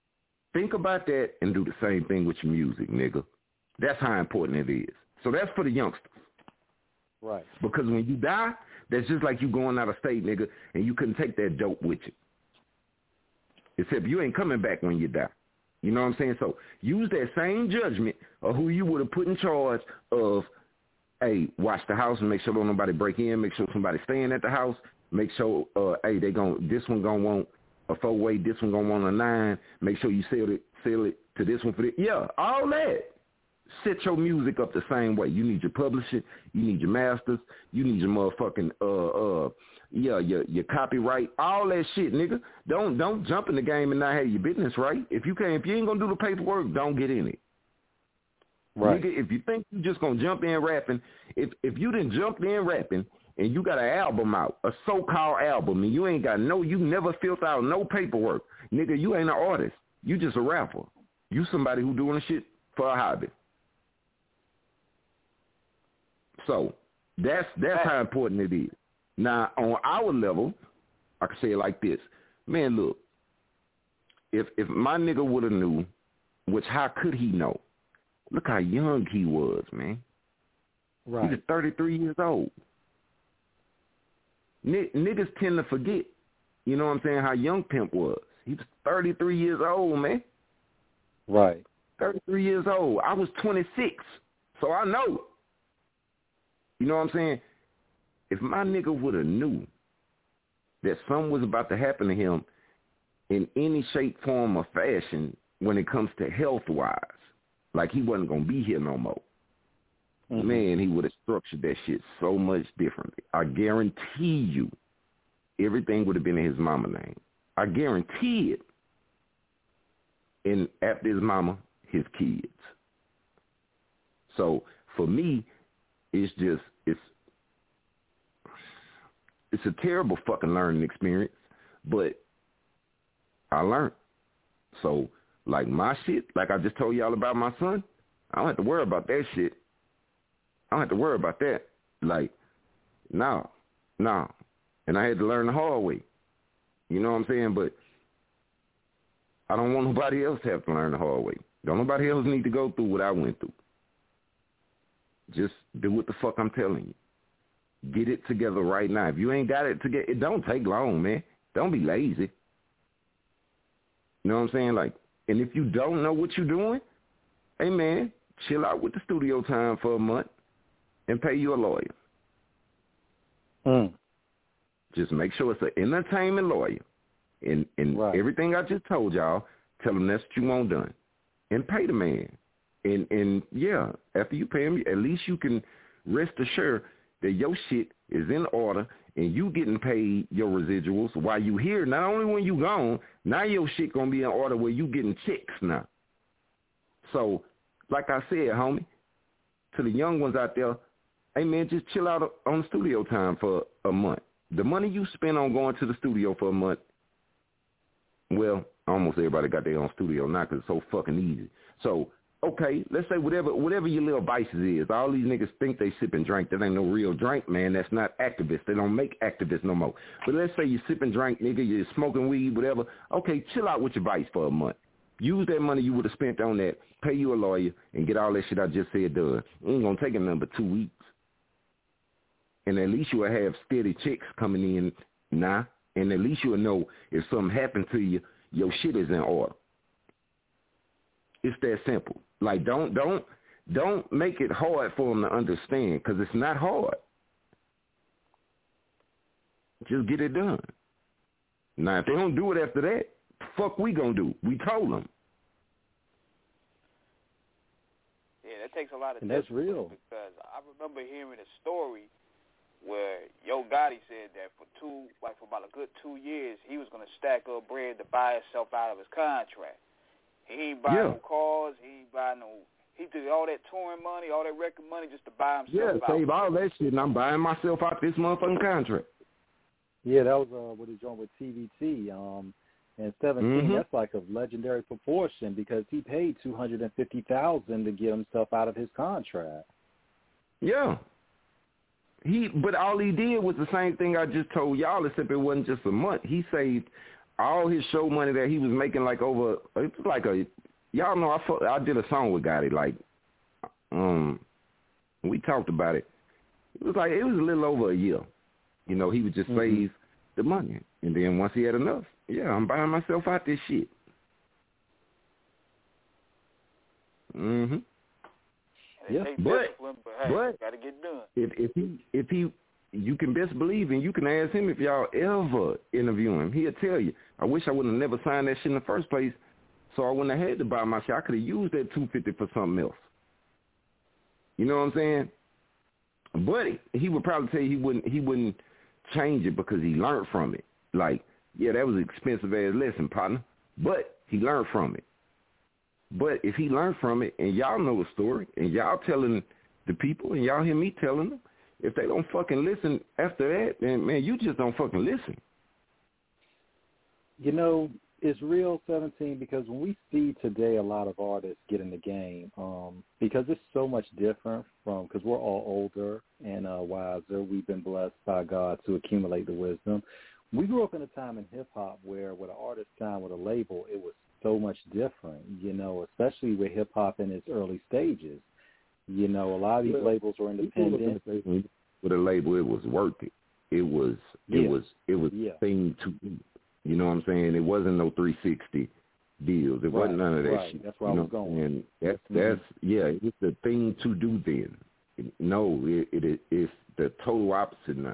Think about that and do the same thing with your music, nigga. That's how important it is. So that's for the youngsters. Right. Because when you die, that's just like you going out of state, nigga, and you couldn't take that dope with you. Except you ain't coming back when you die. You know what I'm saying? So use that same judgment of who you would have put in charge of, hey, watch the house and make sure don't nobody break in, make sure somebody staying at the house, make sure, hey, this one gonna want a 4-way, this one gonna want a 9, make sure you sell it to this one for this. Yeah, all that. Set your music up the same way. You need your publishing, you need your masters, you need your motherfucking your copyright, all that shit, nigga. Don't jump in the game and not have your business right. If you ain't gonna do the paperwork, don't get in it. Right. Nigga, if you think you just gonna jump in rapping, if you didn't jump in rapping and you got an album out, a so-called album, and you never filled out no paperwork, nigga, you ain't an artist. You just a rapper. You somebody who doing the shit for a hobby. So that's how important it is. Now, on our level, I can say it like this. Man, look, if my nigga would have knew, which how could he know? Look how young he was, man. Right. He was 33 years old. Niggas tend to forget, you know what I'm saying, how young Pimp was. He was 33 years old, man. Right. 33 years old. I was 26, so I know. You know what I'm saying? If my nigga would have knew that something was about to happen to him in any shape, form, or fashion when it comes to health-wise, like he wasn't going to be here no more, man, he would have structured that shit so much differently. I guarantee you everything would have been in his mama name. I guarantee it. And after his mama, his kids. So for me, it's a terrible fucking learning experience, but I learned. So, like my shit, like I just told y'all about my son, I don't have to worry about that shit. I don't have to worry about that. Like, no. And I had to learn the hard way. You know what I'm saying? But I don't want nobody else to have to learn the hard way. Don't nobody else need to go through what I went through. Just do what the fuck I'm telling you. Get it together right now. If you ain't got it together, it don't take long, man. Don't be lazy. You know what I'm saying? Like, and if you don't know what you're doing, hey, man, chill out with the studio time for a month and pay you a lawyer. Just make sure it's an entertainment lawyer. And right. Everything I just told y'all, tell them that's what you want done. And pay the man. And yeah, after you pay him, at least you can rest assured that your shit is in order and you getting paid your residuals while you here. Not only when you gone, now your shit gonna be in order where you getting checks now. So, like I said, homie, to the young ones out there, hey man, just chill out on studio time for a month. The money you spend on going to the studio for a month, well, almost everybody got their own studio now because it's so fucking easy. So, okay, let's say whatever your little vices is. All these niggas think they sip and drink. That ain't no real drink, man. That's not activists. They don't make activists no more. But let's say you sip and drink, nigga, you're smoking weed, whatever. Okay, chill out with your vice for a month. Use that money you would have spent on that, pay you a lawyer, and get all that shit I just said done. It ain't going to take a number 2 weeks. And at least you will have steady checks coming in now. And at least you will know if something happened to you, your shit is in order. It's that simple. Like, don't make it hard for them to understand, because it's not hard. Just get it done. Now, if they don't do it after that, fuck we gonna do? We told them. Yeah, that takes a lot of and that's real. Because I remember hearing a story where Yo Gotti said that for about a good 2 years, he was gonna stack up bread to buy himself out of his contract. He ain't buy no cars. He ain't buy no. He did all that touring money, all that record money, just to buy himself out. Yeah, save all that shit, and I'm buying myself out this motherfucking contract. Yeah, that was what he's doing with TVT. And 17, that's like of legendary proportion because he paid $250,000 to get himself out of his contract. Yeah. But all he did was the same thing I just told y'all, except it wasn't just a month. He saved all his show money that he was making, like over, it was like y'all know I did a song with Gotti, like, we talked about it. It was a little over a year. You know, he would just save the money, and then once he had enough, I'm buying myself out this shit. Yeah, but gotta get done. If he, you can best believe, and you can ask him if y'all ever interview him, he'll tell you, I wish I would have never signed that shit in the first place, so I wouldn't have had to buy my shit. I could have used that $250 for something else. You know what I'm saying? But he would probably tell you he wouldn't change it because he learned from it. Like, yeah, that was an expensive ass lesson, partner, but he learned from it. But if he learned from it, and y'all know the story, and y'all telling the people, and y'all hear me telling them, if they don't fucking listen after that, then, man, you just don't fucking listen. You know, it's real, 17, because when we see today a lot of artists get in the game, because it's so much different from, because we're all older and wiser, we've been blessed by God to accumulate the wisdom. We grew up in a time in hip-hop where when an artist signed with a label, it was so much different, you know, especially with hip-hop in its early stages. You know, a lot of these labels were independent. With a label, it was worth it. It was the thing to do. You know what I'm saying? It wasn't no 360 deals. It wasn't none of that shit. That's where I was going. And that's it was the thing to do then. It's the total opposite now.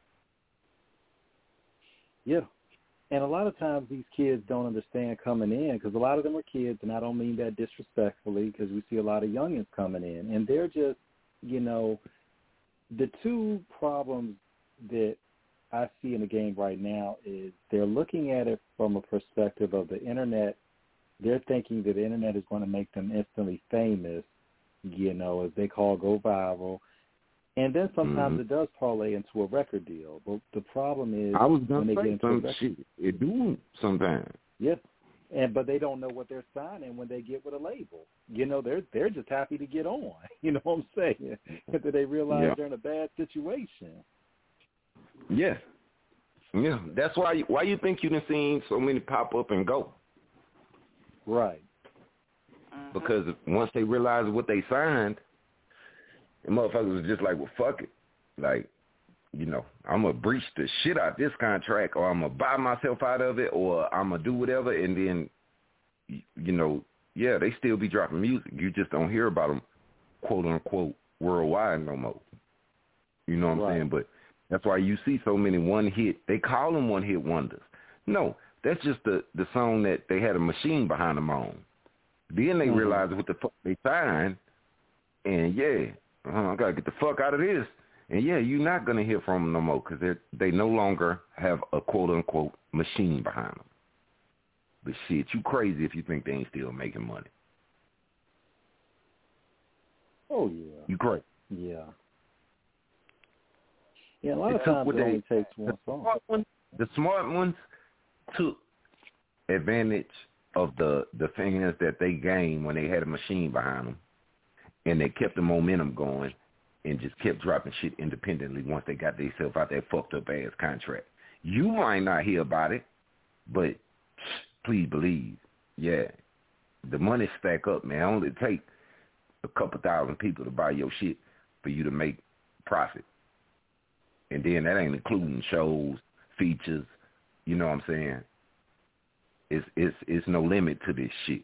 Yeah. And a lot of times these kids don't understand coming in, because a lot of them are kids, and I don't mean that disrespectfully, because we see a lot of youngins coming in, and they're just, you know, the two problems that I see in the game right now is they're looking at it from a perspective of the internet. They're thinking that the internet is going to make them instantly famous, you know, as they call go viral. And then sometimes it does parlay into a record deal. But the problem is I was when they get into a record shit, it do sometimes. Yes. But they don't know what they're signing when they get with a label. You know, they're just happy to get on. You know what I'm saying? Until they realize they're in a bad situation. Yeah. Yeah. That's why you think you done seen so many pop up and go. Right. Because once they realize what they signed, the motherfuckers was just like, well, fuck it. Like, you know, I'm going to breach the shit out this contract, or I'm going to buy myself out of it, or I'm going to do whatever. And then, you know, they still be dropping music. You just don't hear about them, quote unquote, worldwide no more. You know what I'm saying? But that's why you see so many one-hit. They call them one-hit wonders. No, that's just the song that they had a machine behind them on. Then they realize what the fuck they signed, and I got to get the fuck out of this. And you're not going to hear from them no more because they no longer have a quote-unquote machine behind them. But shit, you crazy if you think they ain't still making money. Oh, yeah. You crazy. Yeah. Yeah, a lot of times it only takes one song. The smart ones took advantage of the fans that they gained when they had a machine behind them, and they kept the momentum going and just kept dropping shit independently once they got themselves out that fucked up ass contract. You might not hear about it, but please believe, the money stack up, man. It only take a couple thousand people to buy your shit for you to make profit. And then that ain't including shows, features, you know what I'm saying? It's no limit to this shit.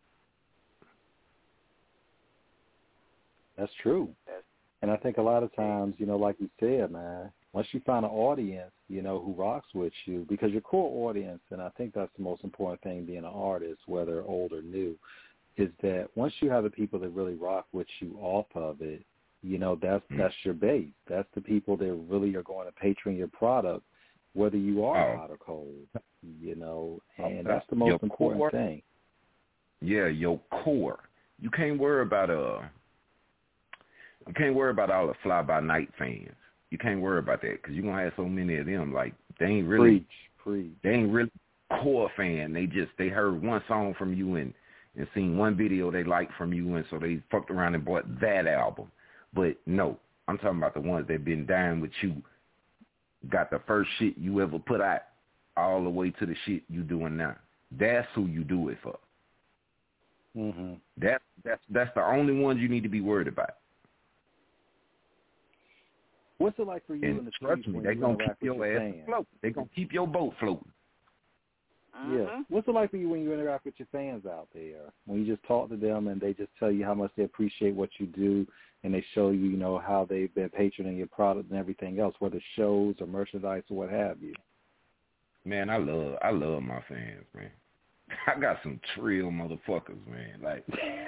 That's true. And I think a lot of times, you know, like you said, man, once you find an audience, you know, who rocks with you, because your core audience, and I think that's the most important thing being an artist, whether old or new, is that once you have the people that really rock with you off of it, you know, that's your base. That's the people that really are going to patron your product, whether you are hot or cold, you know, and that's the most important thing. Yeah, your core. You can't worry about all the fly-by-night fans. You can't worry about that because you're going to have so many of them. Like, they ain't really They ain't really core fan. They heard one song from you and seen one video they liked from you, and so they fucked around and bought that album. But no, I'm talking about the ones that been dying with you, got the first shit you ever put out all the way to the shit you doing now. That's who you do it for. Mm-hmm. That's the only ones you need to be worried about. What's it like for you in the trust streets me, when they you gonna interact keep with your your ass fans? afloat. They gonna keep your boat floating. Yeah. What's it like for you when you interact with your fans out there? When you just talk to them and they just tell you how much they appreciate what you do, and they show you, how they've been patroning your product and everything else, whether shows or merchandise or what have you. Man, I love my fans, man. I got some trill motherfuckers, man. Like,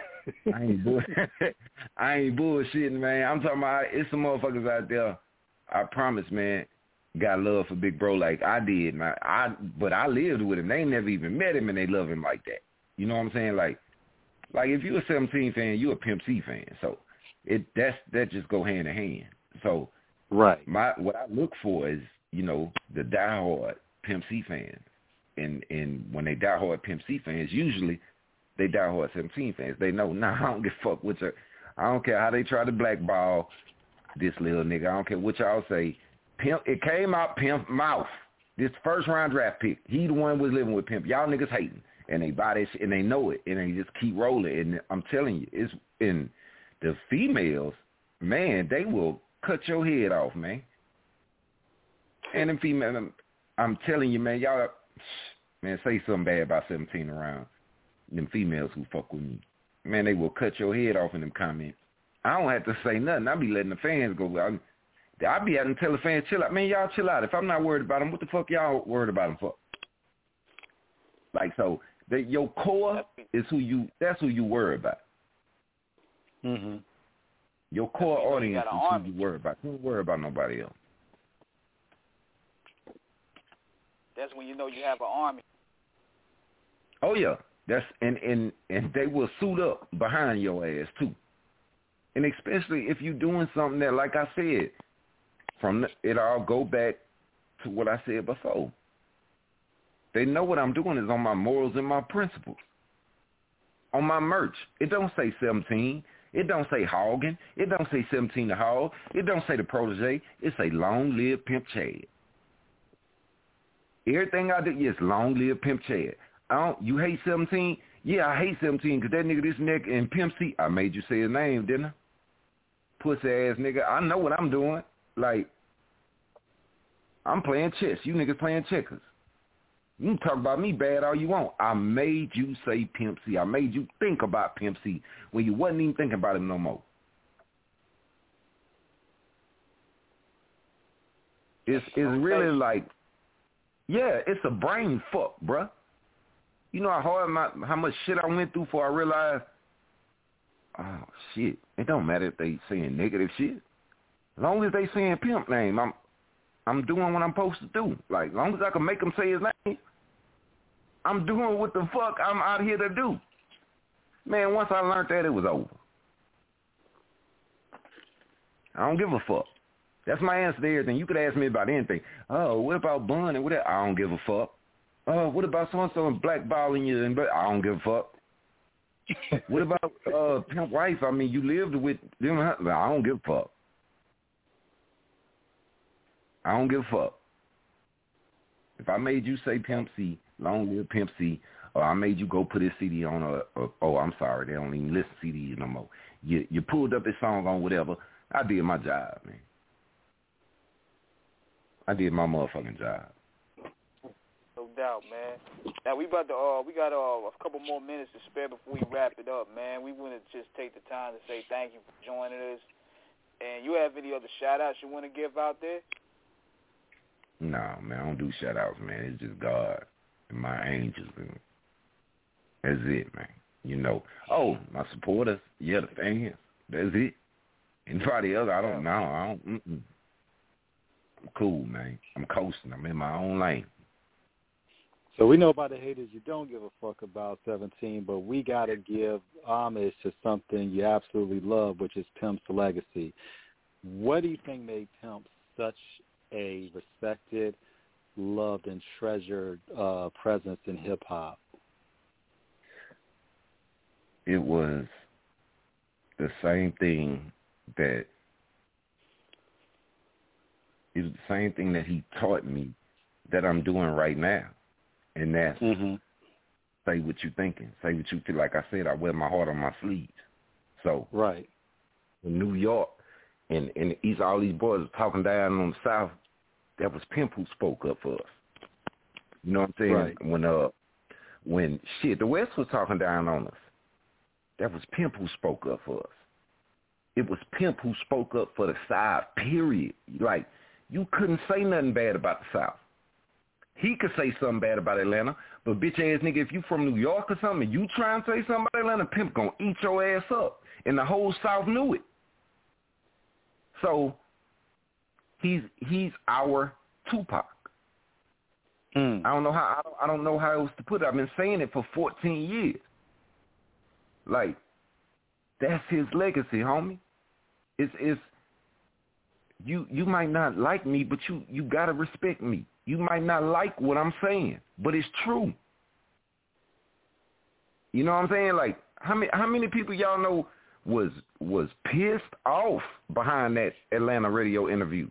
I ain't bullshitting, man. I'm talking about it's some motherfuckers out there. I promise, man. Got love for Big Bro like I did, man. But I lived with him. They never even met him, and they love him like that. You know what I'm saying? Like if you're a 17 fan, you're a Pimp C fan. So that just go hand in hand. So right. What I look for is the diehard Pimp C fans, and when they diehard Pimp C fans, usually they diehard 17 fans. They know, I don't give a fuck what I don't care how they try to blackball this little nigga. I don't care what y'all say. Pimp, it came out Pimp mouth. This first round draft pick. He the one was living with Pimp. Y'all niggas hating. And they buy this and they know it. And they just keep rolling. And I'm telling you, it's in the females, man, they will cut your head off, man. And them females, I'm telling you, man, y'all, man, say something bad about 17 around them females who fuck with me. Man, they will cut your head off in them comments. I don't have to say nothing. I be letting the fans go. I be having to tell the fans, chill out. Man, y'all chill out. If I'm not worried about them, what the fuck y'all worried about them for? Like, so, your core is that's who you worry about. Mm-hmm. Your core audience is who you worry about. You don't worry about nobody else. That's when you know you have an army. Oh, yeah. And they will suit up behind your ass, too. And especially if you're doing something that, like I said, it all go back to what I said before. They know what I'm doing is on my morals and my principles. On my merch, it don't say 17. It don't say hogging. It don't say 17 to hog. It don't say the protege. It say long live Pimp Chad. Everything I do, yes, long live Pimp Chad. You hate 17? Yeah, I hate 17 because that nigga, this nigga, and Pimp C, I made you say his name, didn't I? Pussy ass nigga. I know what I'm doing. Like, I'm playing chess. You niggas playing checkers. You can talk about me bad all you want. I made you say Pimp C. I made you think about Pimp C when you wasn't even thinking about him no more. It's really like, yeah, it's a brain fuck, bruh. You know how much shit I went through before I realized, oh, shit, it don't matter if they saying negative shit. As long as they saying Pimp name, I'm doing what I'm supposed to do. Like, as long as I can make them say his name, I'm doing what the fuck I'm out here to do. Man, once I learned that, it was over. I don't give a fuck. That's my answer to everything. You could ask me about anything. Oh, what about Bun and whatever? I don't give a fuck. Oh, what about so-and-so and blackballing you? I don't give a fuck. What about Pimp Wife? I mean, you lived with them. I don't give a fuck. I don't give a fuck. If I made you say Pimp C, long live Pimp C, or I made you go put his CD on oh, I'm sorry, they don't even listen to CDs no more. You pulled up his song on whatever. I did my job, man. I did my motherfucking job. No doubt, man. Now we got a couple more minutes to spare before we wrap it up, man. We want to just take the time to say thank you for joining us. And you have any other shout-outs you want to give out there? No, man, I don't do shout-outs, man. It's just God and my angels. And that's it, man. You know. Oh, my supporters. Yeah, the fans. That's it. Anybody else, I don't know. I'm cool, man. I'm coasting. I'm in my own lane. So we know about the haters you don't give a fuck about 17, but we got to give homage to something you absolutely love, which is Pimp's legacy. What do you think made Pimp such a respected, loved, and treasured presence in hip-hop? It was the same thing that he taught me that I'm doing right now, and that's say what you thinking, say what you feel. Like I said, I wear my heart on my sleeves. So right in New York and East, all these boys talking down on the South. That was Pimp who spoke up for us. You know what I'm saying? Right. When the West was talking down on us, that was Pimp who spoke up for us. It was Pimp who spoke up for the South, period. Like, you couldn't say nothing bad about the South. He could say something bad about Atlanta, but bitch-ass nigga, if you from New York or something and you try and say something about Atlanta, Pimp gonna eat your ass up. And the whole South knew it. So, he's our Tupac. I don't know how else to put it. I've been saying it for 14 years. Like, that's his legacy, homie. It's you might not like me, but you gotta respect me. You might not like what I'm saying, but it's true. You know what I'm saying? Like, how many people y'all know was pissed off behind that Atlanta radio interview?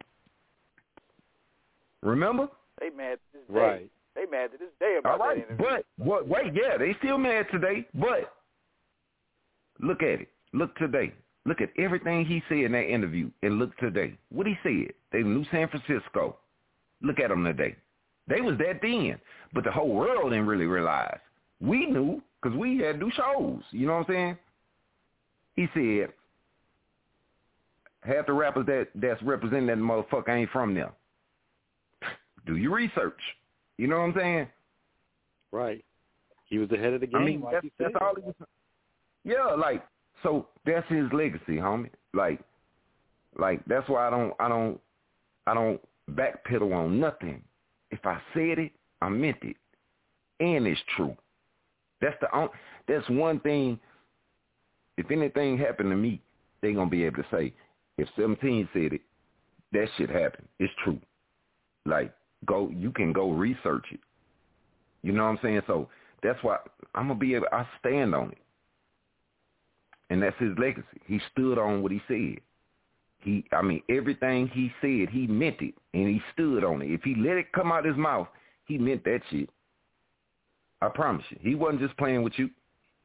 Remember? They mad to this day. Right. They mad to this day about that interview. But wait, yeah, they still mad today. But look at it. Look today. Look at everything he said in that interview, and look today. What he said. They knew San Francisco. Look at them today. They was that then, but the whole world didn't really realize. We knew because we had to do shows. You know what I'm saying? He said, half the rappers that's representing that motherfucker ain't from there. Do your research. You know what I'm saying? Right. He was ahead of the game. I mean, that's all he was. Yeah, like, so that's his legacy, homie. Like that's why I don't backpedal on nothing. If I said it, I meant it, and it's true. That's one thing. If anything happened to me, they gonna be able to say, if 17 said it, that shit happened. It's true. Like, you can go research it. You know what I'm saying? So that's why I'm gonna be able. I stand on it, and that's his legacy. He stood on what he said. Everything he said, he meant it, and he stood on it. If he let it come out his mouth, he meant that shit. I promise you, he wasn't just playing with you.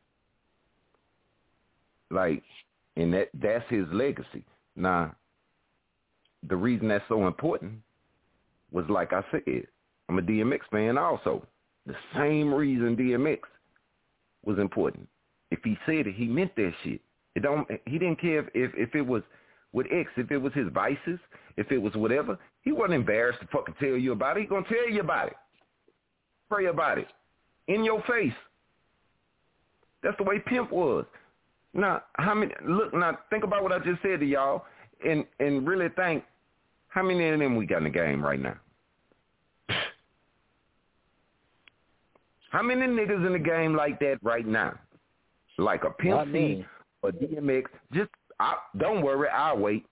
Like, and that's his legacy. Now, the reason that's so important was, like I said, I'm a DMX fan also. The same reason DMX was important. If he said it, he meant that shit. He didn't care if it was with X, if it was his vices, if it was whatever. He wasn't embarrassed to fucking tell you about it. He gonna tell you about it. Pray about it. In your face. That's the way Pimp was. Now, think about what I just said to y'all and really think, how many of them we got in the game right now? How many niggas in the game like that right now? Like a Pimp C or DMX? Don't worry, I'll wait.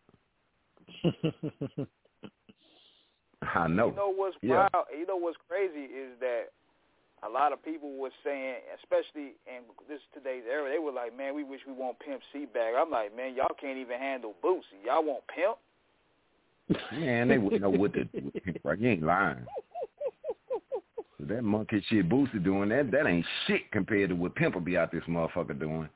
I know. You know what's wild? You know what's crazy is that a lot of people were saying, especially in this today's era, they were like, man, we wish we want Pimp C back. I'm like, man, y'all can't even handle Boosie. Y'all want Pimp? Man, they wouldn't know what to do with Pimp, right? You ain't lying. That monkey shit Boosie doing, that ain't shit compared to what Pimp will be out this motherfucker doing.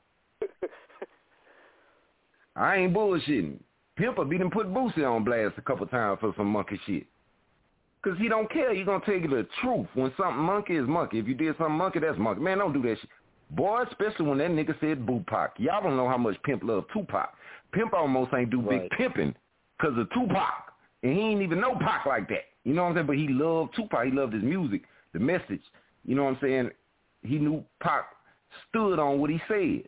I ain't bullshitting. Pimp will be done put Boosie on blast a couple times for some monkey shit. Because he don't care. He going to tell you the truth. When something monkey is monkey. If you did something monkey, that's monkey. Man, don't do that shit. Boy, especially when that nigga said Tupac. Y'all don't know how much Pimp love Tupac. Pimp almost ain't do big pimping because of Tupac. And he ain't even know Pac like that. You know what I'm saying? But he loved Tupac. He loved his music, the message. You know what I'm saying? He knew Pac stood on what he said.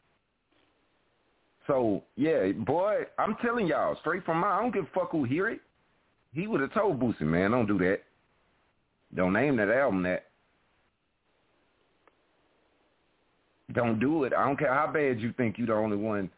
So, yeah, boy, I'm telling y'all, straight from I don't give a fuck who hear it. He would have told Boosie, man, don't do that. Don't name that album that. Don't do it. I don't care how bad you think you're the only one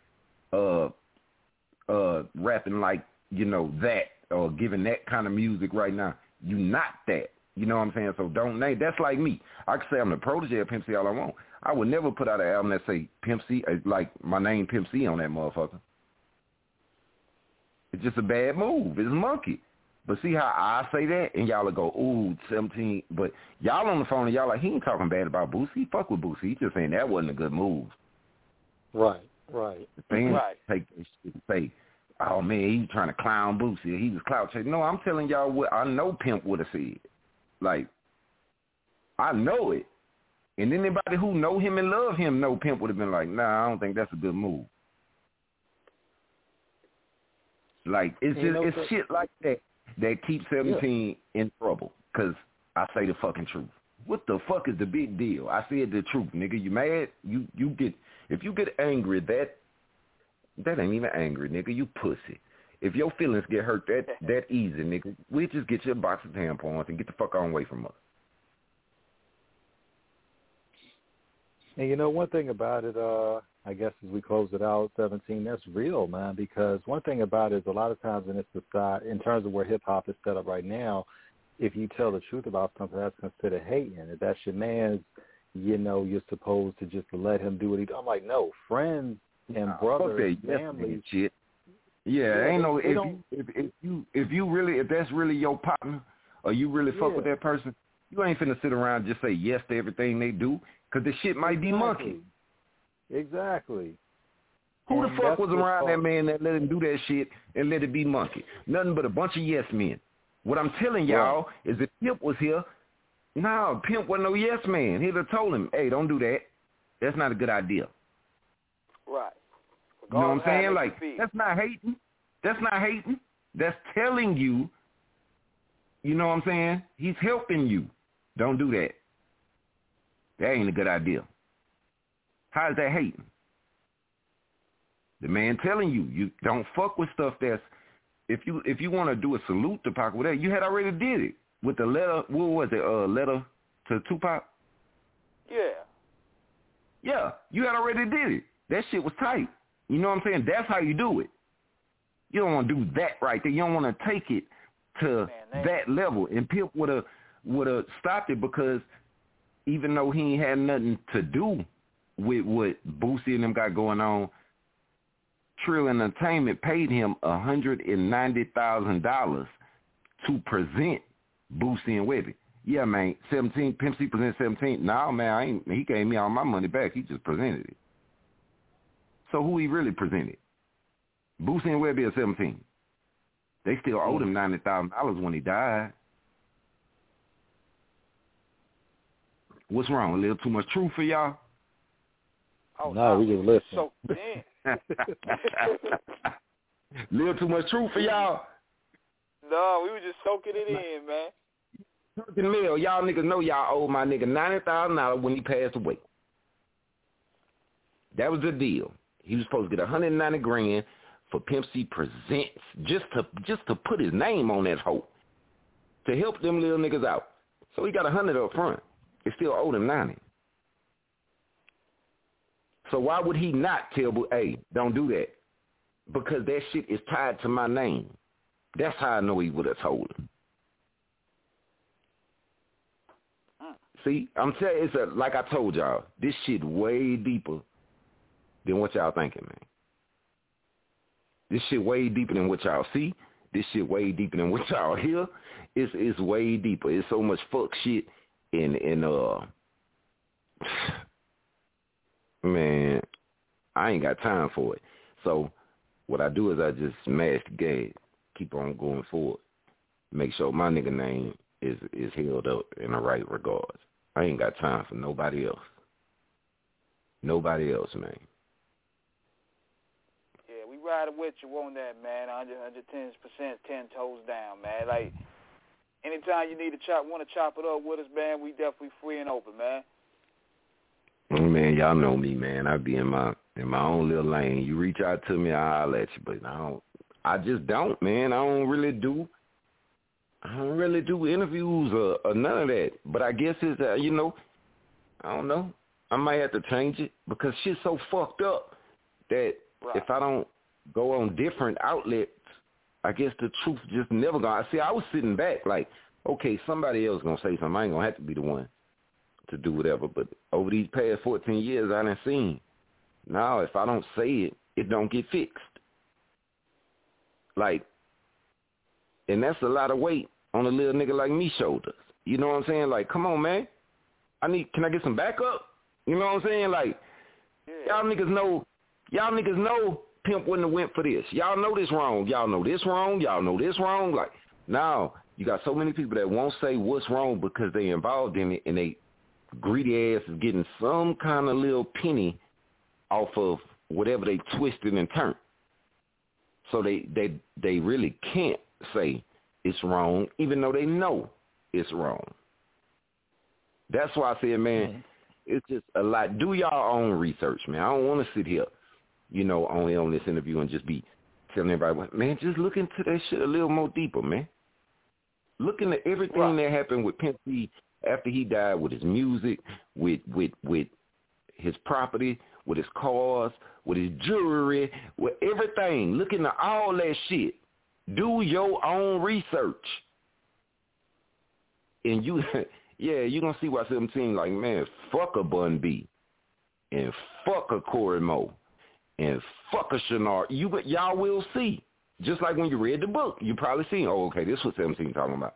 rapping like, you know, that or giving that kind of music right now. You not that. You know what I'm saying? So don't name. That's like me. I could say I'm the protege of Pimp C all I want. I would never put out an album that say Pimp C, like my name Pimp C on that motherfucker. It's just a bad move. It's monkey. But see how I say that, and y'all will go, ooh, 17. But y'all on the phone, and y'all like, he ain't talking bad about Boosie. He fuck with Boosie. He just saying that wasn't a good move. Right. Fans take this shit and say, oh, man, he trying to clown Boosie. He was clout chasing. No, I'm telling y'all what I know Pimp would have said. Like, I know it. And anybody who know him and love him know Pimp would have been like, nah, I don't think that's a good move. Like, it's shit like that keeps 17 in trouble, because I say the fucking truth. What the fuck is the big deal? I said the truth, nigga. You mad? You get, if you get angry, that ain't even angry, nigga. You pussy. If your feelings get hurt that easy, nigga, we just get you a box of tampons and get the fuck on away from us. And you know, one thing about it, I guess as we close it out, 17, that's real, man, because one thing about it is a lot of times in this society, in terms of where hip-hop is set up right now, if you tell the truth about something, that's considered hating. If that's your man's, you know, you're supposed to just let him do what he does. I'm like, no, friends and brothers, families. Shit. Yeah, ain't no, if that's really your partner, or you really fuck with that person, you ain't finna sit around and just say yes to everything they do, because the shit might be monkey. Exactly. Who the fuck was around that man that let him do that shit and let it be monkey? Nothing but a bunch of yes men. What I'm telling y'all is if Pimp was here, Pimp wasn't no yes man. He'd have told him, hey, don't do that. That's not a good idea. Right. You know what I'm saying? Like, that's not hating. That's not hating. That's telling you, you know what I'm saying? He's helping you. Don't do that. That ain't a good idea. How is that hating? The man telling you, you don't fuck with stuff that's, if you want to do a salute to Pac, whatever, you had already did it with the letter, what was it, letter to Tupac? Yeah, you had already did it. That shit was tight. You know what I'm saying? That's how you do it. You don't want to do that right there. You don't want to take it to that level. And Pimp would have stopped it, because even though he ain't had nothing to do with what Boosie and them got going on, Trill Entertainment paid him $190,000 to present Boosie and Webbie. Yeah, man, 17, Pimp C presented 17. No, man, he gave me all my money back. He just presented it. So who he really presented? Boosie and Webbie at 17. They still owed him $90,000 when he died. What's wrong? A little too much truth for y'all? Oh, no, we just listen. So, damn. Little too much truth for y'all? No, we were just soaking it in, man. Mill, y'all niggas know y'all owe my nigga $90,000 when he passed away. That was the deal. He was supposed to get $190,000 for Pimp C Presents, just to put his name on that hoe, to help them little niggas out. So he got $100 up front. It still owed him $90. So why would he not tell, hey, don't do that? Because that shit is tied to my name. That's how I know he would have told him. See, I'm telling you, like I told y'all, this shit way deeper than what y'all thinking, man. This shit way deeper than what y'all see. This shit way deeper than what y'all hear. It's way deeper. It's so much fuck shit and man, I ain't got time for it. So what I do is I just smash the gas, keep on going forward, make sure my nigga name is held up in the right regards. I ain't got time for nobody else. Nobody else, man. Yeah, we riding with you on that, man. 110%, 10 toes down, man. Like, anytime you need to want to chop it up with us, man, we definitely free and open, man. Man, y'all know me, man. I be in my own little lane. You reach out to me, I'll holler at you, but I just don't, man. I don't really do interviews or none of that. But I guess it's I don't know. I might have to change it because shit's so fucked up that if I don't go on different outlets, I guess the truth just never gonna. See, I was sitting back like, okay, somebody else gonna say something. I ain't gonna have to be the one to do whatever. But over these past 14 years, I done seen. Now, if I don't say it, it don't get fixed. Like, And that's a lot of weight on a little nigga like me shoulders. You know what I'm saying? Like, come on, man. Can I get some backup? You know what I'm saying? Like, y'all niggas know Pimp wouldn't have went for this. Y'all know this wrong. Y'all know this wrong. Y'all know this wrong. Like, now you got so many people that won't say what's wrong because they involved in it, and they greedy ass is getting some kind of little penny off of whatever they twisted and turned. So they really can't say it's wrong, even though they know it's wrong. That's why I said, man, it's just a lot. Do y'all own research, man. I don't want to sit here, only on this interview and just be telling everybody, man, just look into that shit a little more deeper, man. Look into everything that happened with Pimp C after he died, with his music, with his property, with his cars, with his jewelry, with everything. Look into all that shit. Do your own research. And you going to see why 17 like, man, fuck a Bun B, and fuck a Corey Moe, and fuck a Shenard. Y'all will see. Just like when you read the book, you probably seen, oh, okay, this was 17 talking about.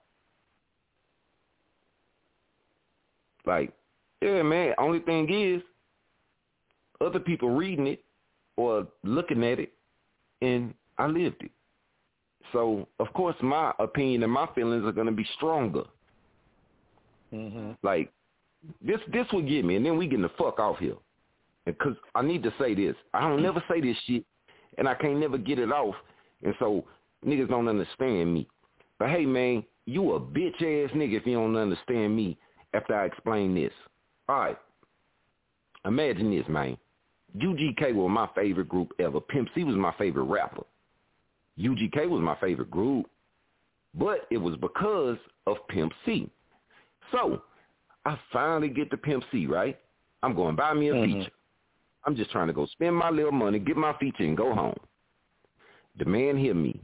Like, yeah, man, only thing is, other people reading it or looking at it, and I lived it. So, of course, my opinion and my feelings are going to be stronger. Mm-hmm. Like, this would get me, and then we getting the fuck off here. Because I need to say this. I don't never say this shit, and I can't never get it off. And so niggas don't understand me. But, hey, man, you a bitch-ass nigga if you don't understand me after I explain this. All right. Imagine this, man. UGK was my favorite group ever. Pimp C was my favorite rapper. UGK was my favorite group. But it was because of Pimp C. So I finally get to Pimp C, right? I'm going to buy me a feature. I'm just trying to go spend my little money, get my feature, and go home. The man hear me.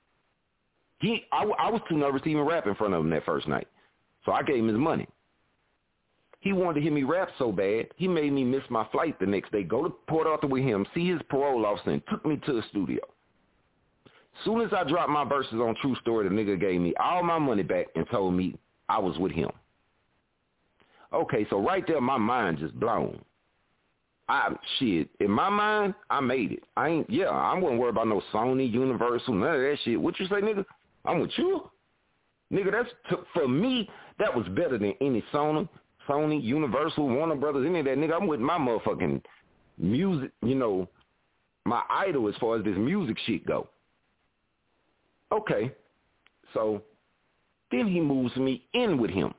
I was too nervous to even rap in front of him that first night. So I gave him his money. He wanted to hear me rap so bad, he made me miss my flight the next day, go to Port Arthur with him, see his parole officer, and took me to the studio. Soon as I dropped my verses on True Story, the nigga gave me all my money back and told me I was with him. Okay, so right there, my mind just blown. In my mind, I made it. I wouldn't worry about no Sony, Universal, none of that shit. What you say, nigga? I'm with you? Nigga, for me, that was better than any Sony, Universal, Warner Brothers, any of that. Nigga, I'm with my motherfucking music, my idol as far as this music shit go. Okay, so then he moves me in with him.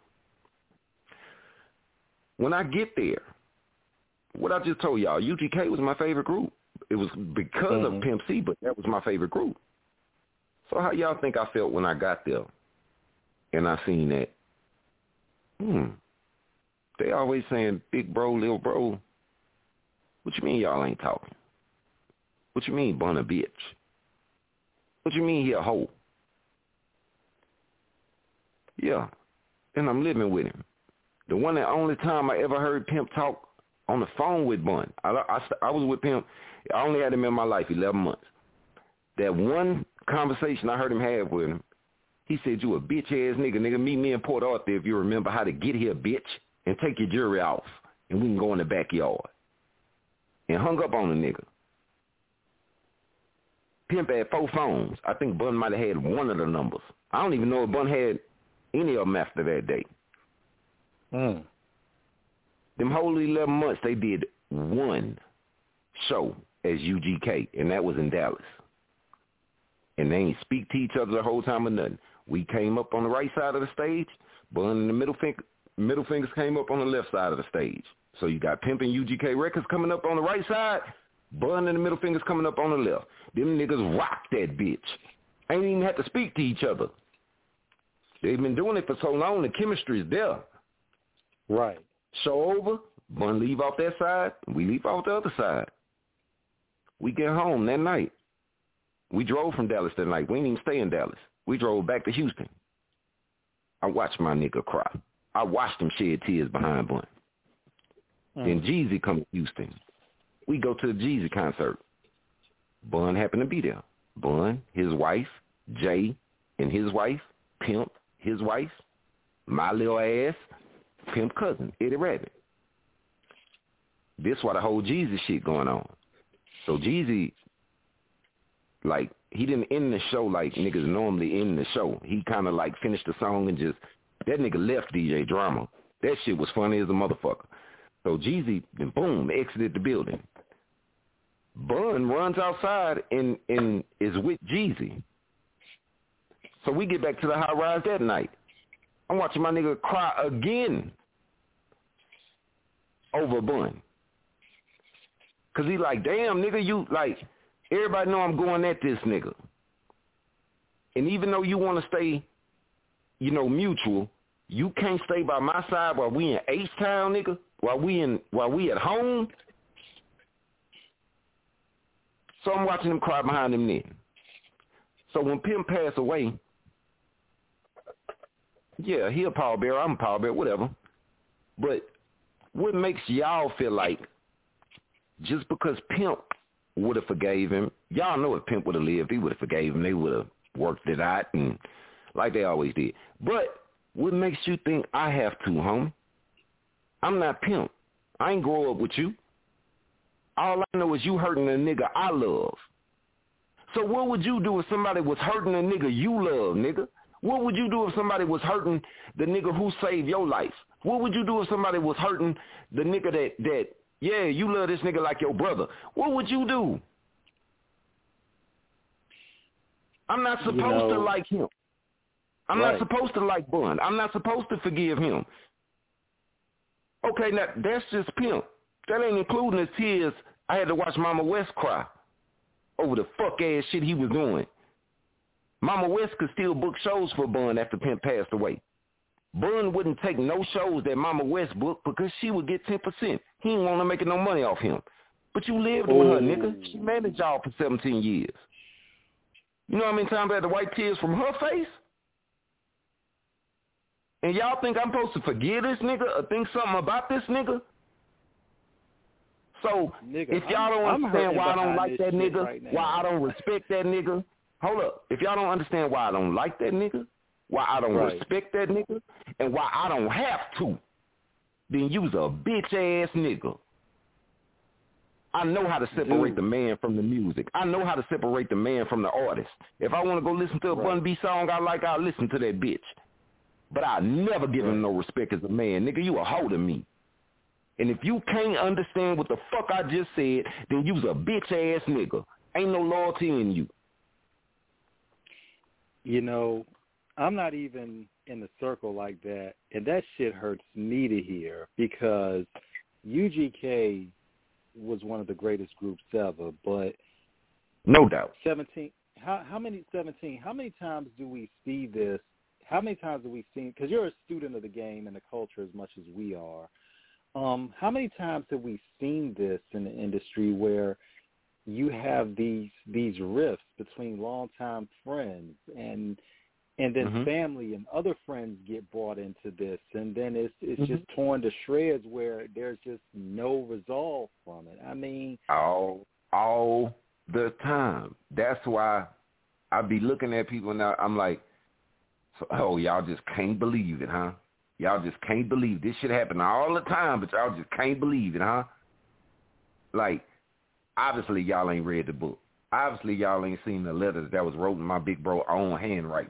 When I get there, what I just told y'all, UGK was my favorite group. It was because of Pimp C, but that was my favorite group. So how y'all think I felt when I got there and I seen that? They always saying big bro, little bro. What you mean y'all ain't talking? What you mean Bun a bitch? What you mean he a hoe? Yeah, and I'm living with him. The one and only time I ever heard Pimp talk on the phone with Bun. I was with Pimp. I only had him in my life 11 months. That one conversation I heard him have with him, he said, you a bitch-ass nigga. Nigga, meet me in Port Arthur if you remember how to get here, bitch, and take your jewelry off, and we can go in the backyard. And hung up on the nigga. Pimp had 4 phones. I think Bun might have had one of the numbers. I don't even know if Bun had any of them after that day. Them whole 11 months, they did one show as UGK, and that was in Dallas. And they ain't speak to each other the whole time or nothing. We came up on the right side of the stage. Bun and the middle fingers came up on the left side of the stage. So you got Pimp and UGK Records coming up on the right side. Bun and the middle fingers coming up on the left. Them niggas rocked that bitch. Ain't even had to speak to each other. They've been doing it for so long, the chemistry is there. Right. Show over, Bun leave off that side, we leave off the other side. We get home that night. We drove from Dallas that night. We didn't even stay in Dallas. We drove back to Houston. I watched my nigga cry. I watched him shed tears behind Bun. Then Jeezy come to Houston. We go to the Jeezy concert. Bun happened to be there. Bun, his wife, Jay, and his wife, Pimp, his wife, my little ass, Pimp cousin, Eddie Rabbit. This why the whole Jeezy shit going on. So Jeezy, like, he didn't end the show like niggas normally end the show. He kind of like finished the song and just, that nigga left DJ Drama. That shit was funny as a motherfucker. So Jeezy, then boom, exited the building. Bun runs outside and is with Jeezy. So we get back to the high rise that night. I'm watching my nigga cry again over Bun. Because he like, damn, nigga, you, like, everybody know I'm going at this nigga. And even though you want to stay, you know, mutual, you can't stay by my side while we in H-Town, nigga, while we at home. So I'm watching him cry behind him then. So when Pimp passed away, yeah, he a pallbearer, I'm a pallbearer, whatever. But what makes y'all feel like just because Pimp would have forgave him, y'all know if Pimp would have lived, he would have forgave him, they would have worked it out and like they always did. But what makes you think I have to, homie? I'm not Pimp. I ain't grow up with you. All I know is you hurting a nigga I love. So what would you do if somebody was hurting a nigga you love, nigga? What would you do if somebody was hurting the nigga who saved your life? What would you do if somebody was hurting the nigga that yeah, you love this nigga like your brother? What would you do? I'm not supposed to like him. I'm not supposed to like Bun. I'm not supposed to forgive him. Okay, now that's just Pimp. That ain't including his tears. I had to watch Mama West cry over the fuck-ass shit he was doing. Mama West could still book shows for Bun after Pimp passed away. Bun wouldn't take no shows that Mama West booked because she would get 10%. He didn't want to make no money off him. But you lived with her, nigga. She managed y'all for 17 years. You know how many times I had to wipe tears from her face? And y'all think I'm supposed to forgive this nigga or think something about this nigga? So, nigga, if y'all don't understand why I don't like that nigga, why I don't respect that nigga, hold up. If y'all don't understand why I don't like that nigga, why I don't respect that nigga, and why I don't have to, then you's a bitch-ass nigga. I know how to separate the man from the music. I know how to separate the man from the artist. If I want to go listen to a Bun B song I like, I'll listen to that bitch. But I never give him no respect as a man. Nigga, you a hoe to me. And if you can't understand what the fuck I just said, then you's a bitch-ass nigga. Ain't no loyalty in you. You know, I'm not even in the circle like that, and that shit hurts me to hear because UGK was one of the greatest groups ever, but no doubt. 17. How many times do we see this? How many times have we seen? Because you're a student of the game and the culture as much as we are. How many times have we seen this in the industry where you have these rifts between longtime friends and then family and other friends get brought into this, and then it's just torn to shreds where there's just no resolve from it. I mean, all the time. That's why I be looking at people now. I'm like, oh, y'all just can't believe it, huh? Y'all just can't believe this shit happen all the time, but y'all just can't believe it, huh? Like, obviously y'all ain't read the book. Obviously y'all ain't seen the letters that was wrote in my big bro own handwriting.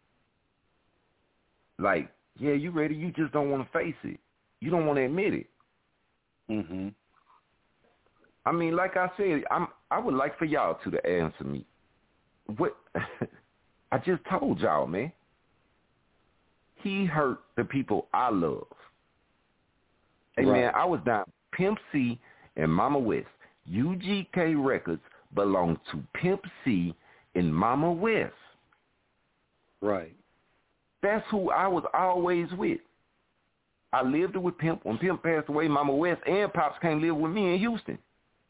Like, yeah, you ready? You just don't want to face it. You don't want to admit it. Mm-hmm. I mean, like I said, I would like for y'all to answer me. What? I just told y'all, man. He hurt the people I love. Hey, man, I was down Pimp C and Mama West. UGK Records belonged to Pimp C and Mama West. Right. That's who I was always with. I lived with Pimp. When Pimp passed away, Mama West and Pops came live with me in Houston.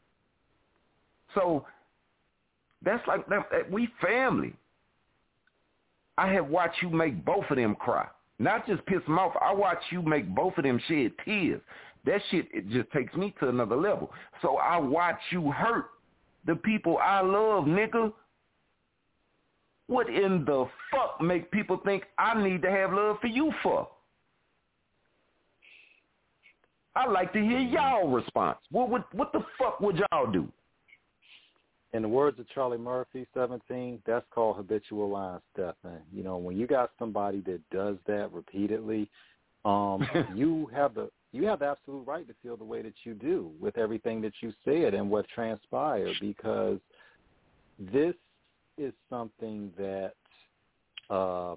So that's like, we family. I have watched you make both of them cry. Not just piss them off. I watch you make both of them shed tears. That shit, it just takes me to another level. So I watch you hurt the people I love, nigga. What in the fuck make people think I need to have love for you for? I'd like to hear y'all response. What the fuck would y'all do? In the words of Charlie Murphy, 17, that's called habitual line stepping. You know, when you got somebody that does that repeatedly, you have the absolute right to feel the way that you do with everything that you said and what transpired, because this is something that I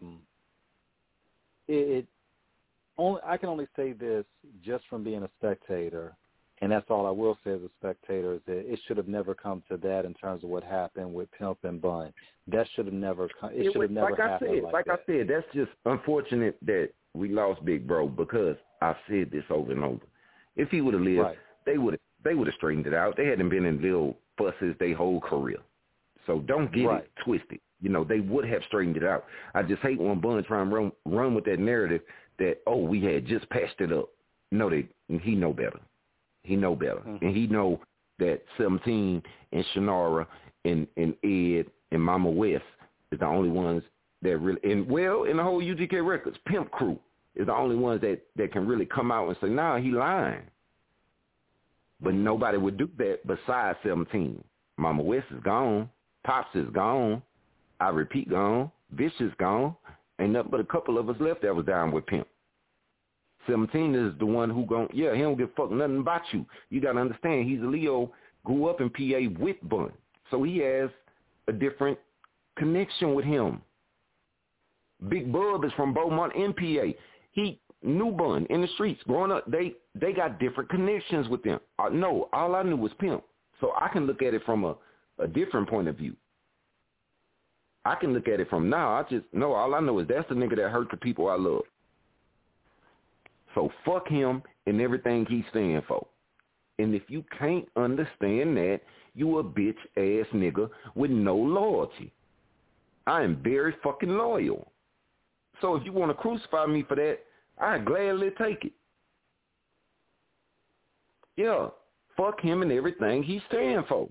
can only say this just from being a spectator, and that's all I will say as a spectator, is that it should have never come to that in terms of what happened with Pimp and Bun. That should have never come. It should have never happened like that. I said, that's just unfortunate that we lost Big Bro, because I've said this over and over. If he would have lived, right, they would have straightened it out. They hadn't been in little fusses their whole career. So don't get it twisted. You know, they would have straightened it out. I just hate when Bun try and run with that narrative that, oh, we had just patched it up. No, he know better. He know better. Mm-hmm. And he know that 17 and Shannara and Ed and Mama West is the only ones that really, and well, in the whole UGK Records, Pimp crew is the only ones that can really come out and say, nah, he lying. But nobody would do that besides 17. Mama West is gone. Pops is gone. I repeat, gone. Vicious gone. Ain't nothing but a couple of us left that was down with Pimp. 17 is the one who he don't give a fuck nothing about you. You got to understand, he's a Leo, grew up in PA with Bun. So he has a different connection with him. Big Bub is from Beaumont in PA. He knew Bun in the streets. Growing up, they got different connections with them. No, all I knew was Pimp. So I can look at it from a different point of view. I can look at it from now. I just know, all I know is that's the nigga that hurt the people I love. So fuck him and everything he's standing for. And if you can't understand that, you a bitch-ass nigga with no loyalty. I am very fucking loyal. So if you want to crucify me for that, I'd gladly take it. Yeah, fuck him and everything he's standing for.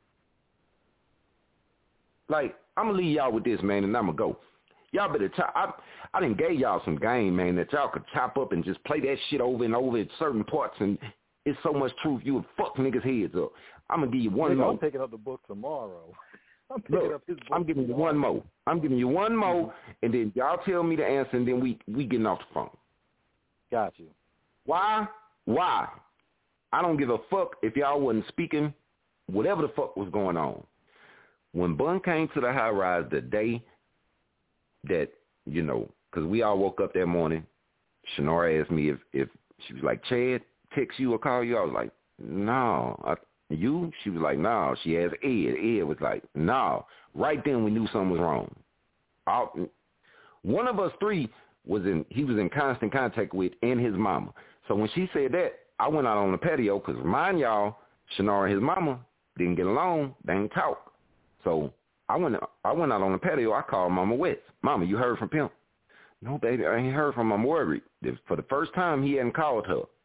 Like, I'm going to leave y'all with this, man, and I'm going to go. Y'all better I done gave y'all some game, man, that y'all could chop up and just play that shit over and over at certain parts, and it's so much truth you would fuck niggas' heads up. I'm going to give you one more. I'm picking up the book tomorrow. I'm giving you one more. I'm giving you one more, and then y'all tell me the answer, and then we getting off the phone. Got you. Why? I don't give a fuck if y'all wasn't speaking whatever the fuck was going on. When Bun came to the high rise the day that, you know, because we all woke up that morning, Shannara asked me if she was like, Chad, text you or call you? I was like, no. You? She was like, no. She asked Ed. Ed was like, no. Right then we knew something was wrong. One of us three he was in constant contact with and his mama. So when she said that, I went out on the patio because, mind y'all, Shannara and his mama didn't get along. They didn't talk. So I went out on the patio. I called Mama West. Mama, you heard from Pimp? No, baby, I ain't heard from him. I'm worried. For the first time, he hadn't called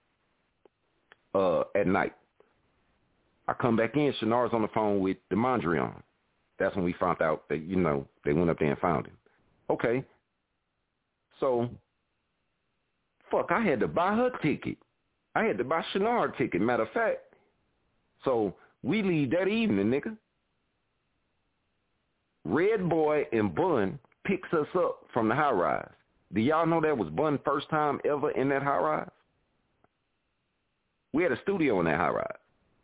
her at night. I come back in. Shannara's on the phone with DeMondrion. That's when we found out that, you know, they went up there and found him. Okay. So, fuck, I had to buy her ticket. I had to buy Shannara a ticket, matter of fact. So, we leave that evening, nigga. Red Boy and Bun picks us up from the high rise. Do y'all know that was Bun's first time ever in that high rise? We had a studio in that high rise.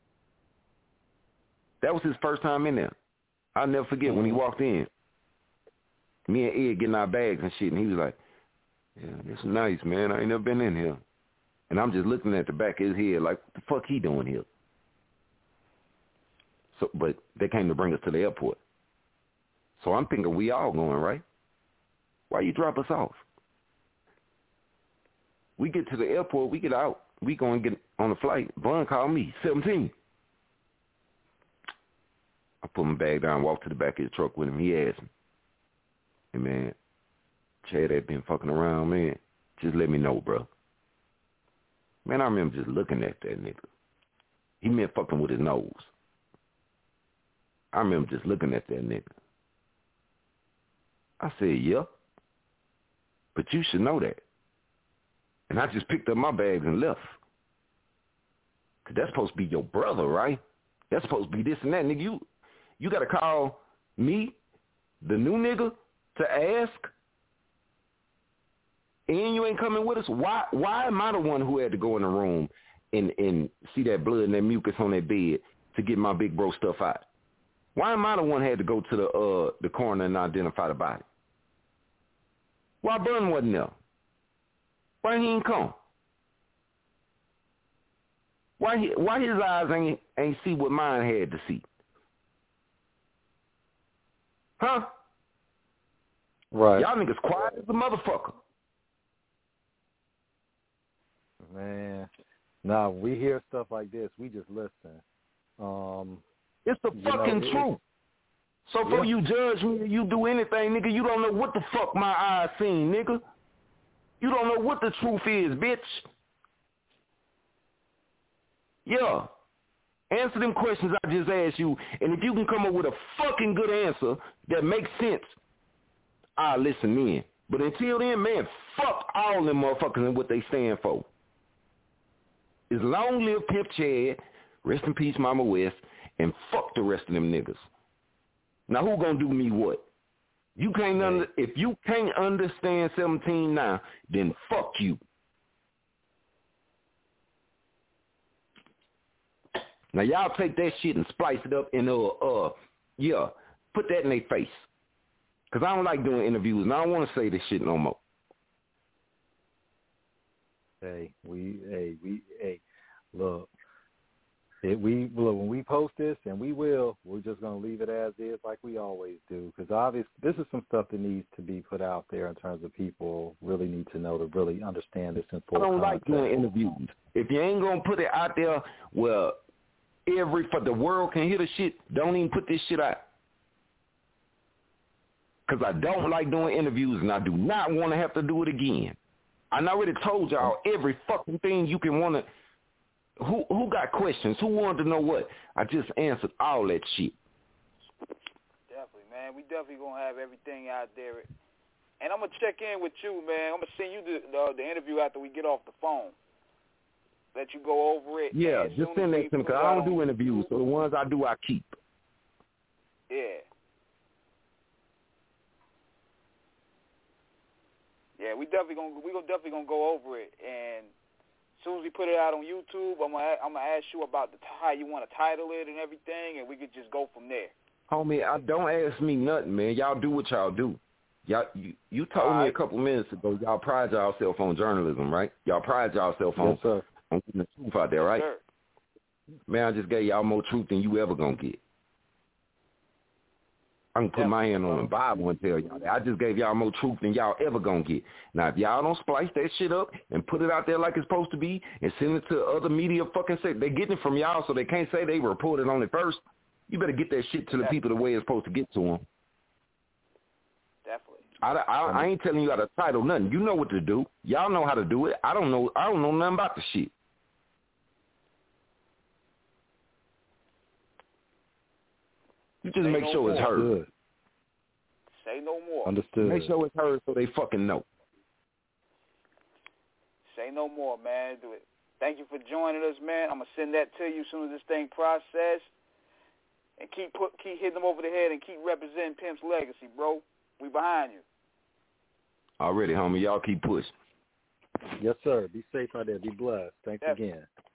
That was his first time in there. I'll never forget when he walked in. Me and Ed getting our bags and shit, and he was like, yeah, it's nice, man. I ain't never been in here. And I'm just looking at the back of his head like, what the fuck he doing here? So, but they came to bring us to the airport. So I'm thinking we all going, right? Why you drop us off? We get to the airport, we get out, we go and get on the flight. Bun called me, 17. I put my bag down, walked to the back of his truck with him. He asked me, hey, man, Chad had been fucking around, man. Just let me know, bro. Man, I remember just looking at that nigga. He meant fucking with his nose. I remember just looking at that nigga. I said, yeah. But you should know that. And I just picked up my bags and left. Because that's supposed to be your brother, right? That's supposed to be this and that. Nigga, you got to call me, the new nigga, to ask, and you ain't coming with us? Why am I the one who had to go in the room and see that blood and that mucus on that bed to get my big bro stuff out? Why am I the one who had to go to the coroner and identify the body? Why Bun wasn't there? Why he ain't come? Why his eyes ain't see what mine had to see? Huh? Right. Y'all niggas quiet as a motherfucker. Man. Nah, we hear stuff like this, we just listen. It's the fucking truth. So before you judge me, you do anything, nigga, you don't know what the fuck my eyes seen, nigga. You don't know what the truth is, bitch. Yeah. Answer them questions I just asked you, and if you can come up with a fucking good answer that makes sense, I'll listen in. But until then, man, fuck all them motherfuckers and what they stand for. Is long live Pimp Chad, rest in peace Mama West, and fuck the rest of them niggas. Now who gonna do me what? You can't if you can't understand 17 now, then fuck you. Now y'all take that shit and splice it up and put that in their face. Cause I don't like doing interviews and I don't want to say this shit no more. Look. When we post this, and we're just going to leave it as is like we always do, because obviously this is some stuff that needs to be put out there in terms of people really need to know to really understand this in full context. I don't like doing interviews. If you ain't going to put it out there where the world can hear the shit, don't even put this shit out. Because I don't like doing interviews, and I do not want to have to do it again. I already told y'all every fucking thing you can want to. Who got questions? Who wanted to know what? I just answered all that shit. Definitely, man. We definitely going to have everything out there. And I'm going to check in with you, man. I'm going to send you the interview after we get off the phone. Let you go over it. Yeah, just send that to me, because I don't do interviews, so the ones I do, I keep. Yeah. Yeah, we definitely gonna go over it, and as soon as we put it out on YouTube, I'm gonna ask you about how you want to title it and everything, and we could just go from there. Homie, don't ask me nothing, man. Y'all do what y'all do. Y'all, you told me a couple minutes ago y'all pride yourself on journalism, right? Y'all pride yourself on getting the truth out there, right? Sir. Man, I just gave y'all more truth than you ever gonna get. I can put my hand on the Bible and tell y'all that. I just gave y'all more truth than y'all ever gonna get. Now, if y'all don't splice that shit up and put it out there like it's supposed to be and send it to other media they're getting it from y'all, so they can't say they reported on it first. You better get that shit to the people the way it's supposed to get to them. Definitely. I ain't telling you how to title nothing. You know what to do. Y'all know how to do it. I don't know nothing about the shit. You just make sure it's heard. Say no more. Understood. Make sure it's heard so they fucking know. Say no more, man. Do it. Thank you for joining us, man. I'm going to send that to you as soon as this thing processed. And keep hitting them over the head and keep representing Pimp's legacy, bro. We behind you. Already, homie. Y'all keep pushing. Yes, sir. Be safe out there. Be blessed. Thanks again.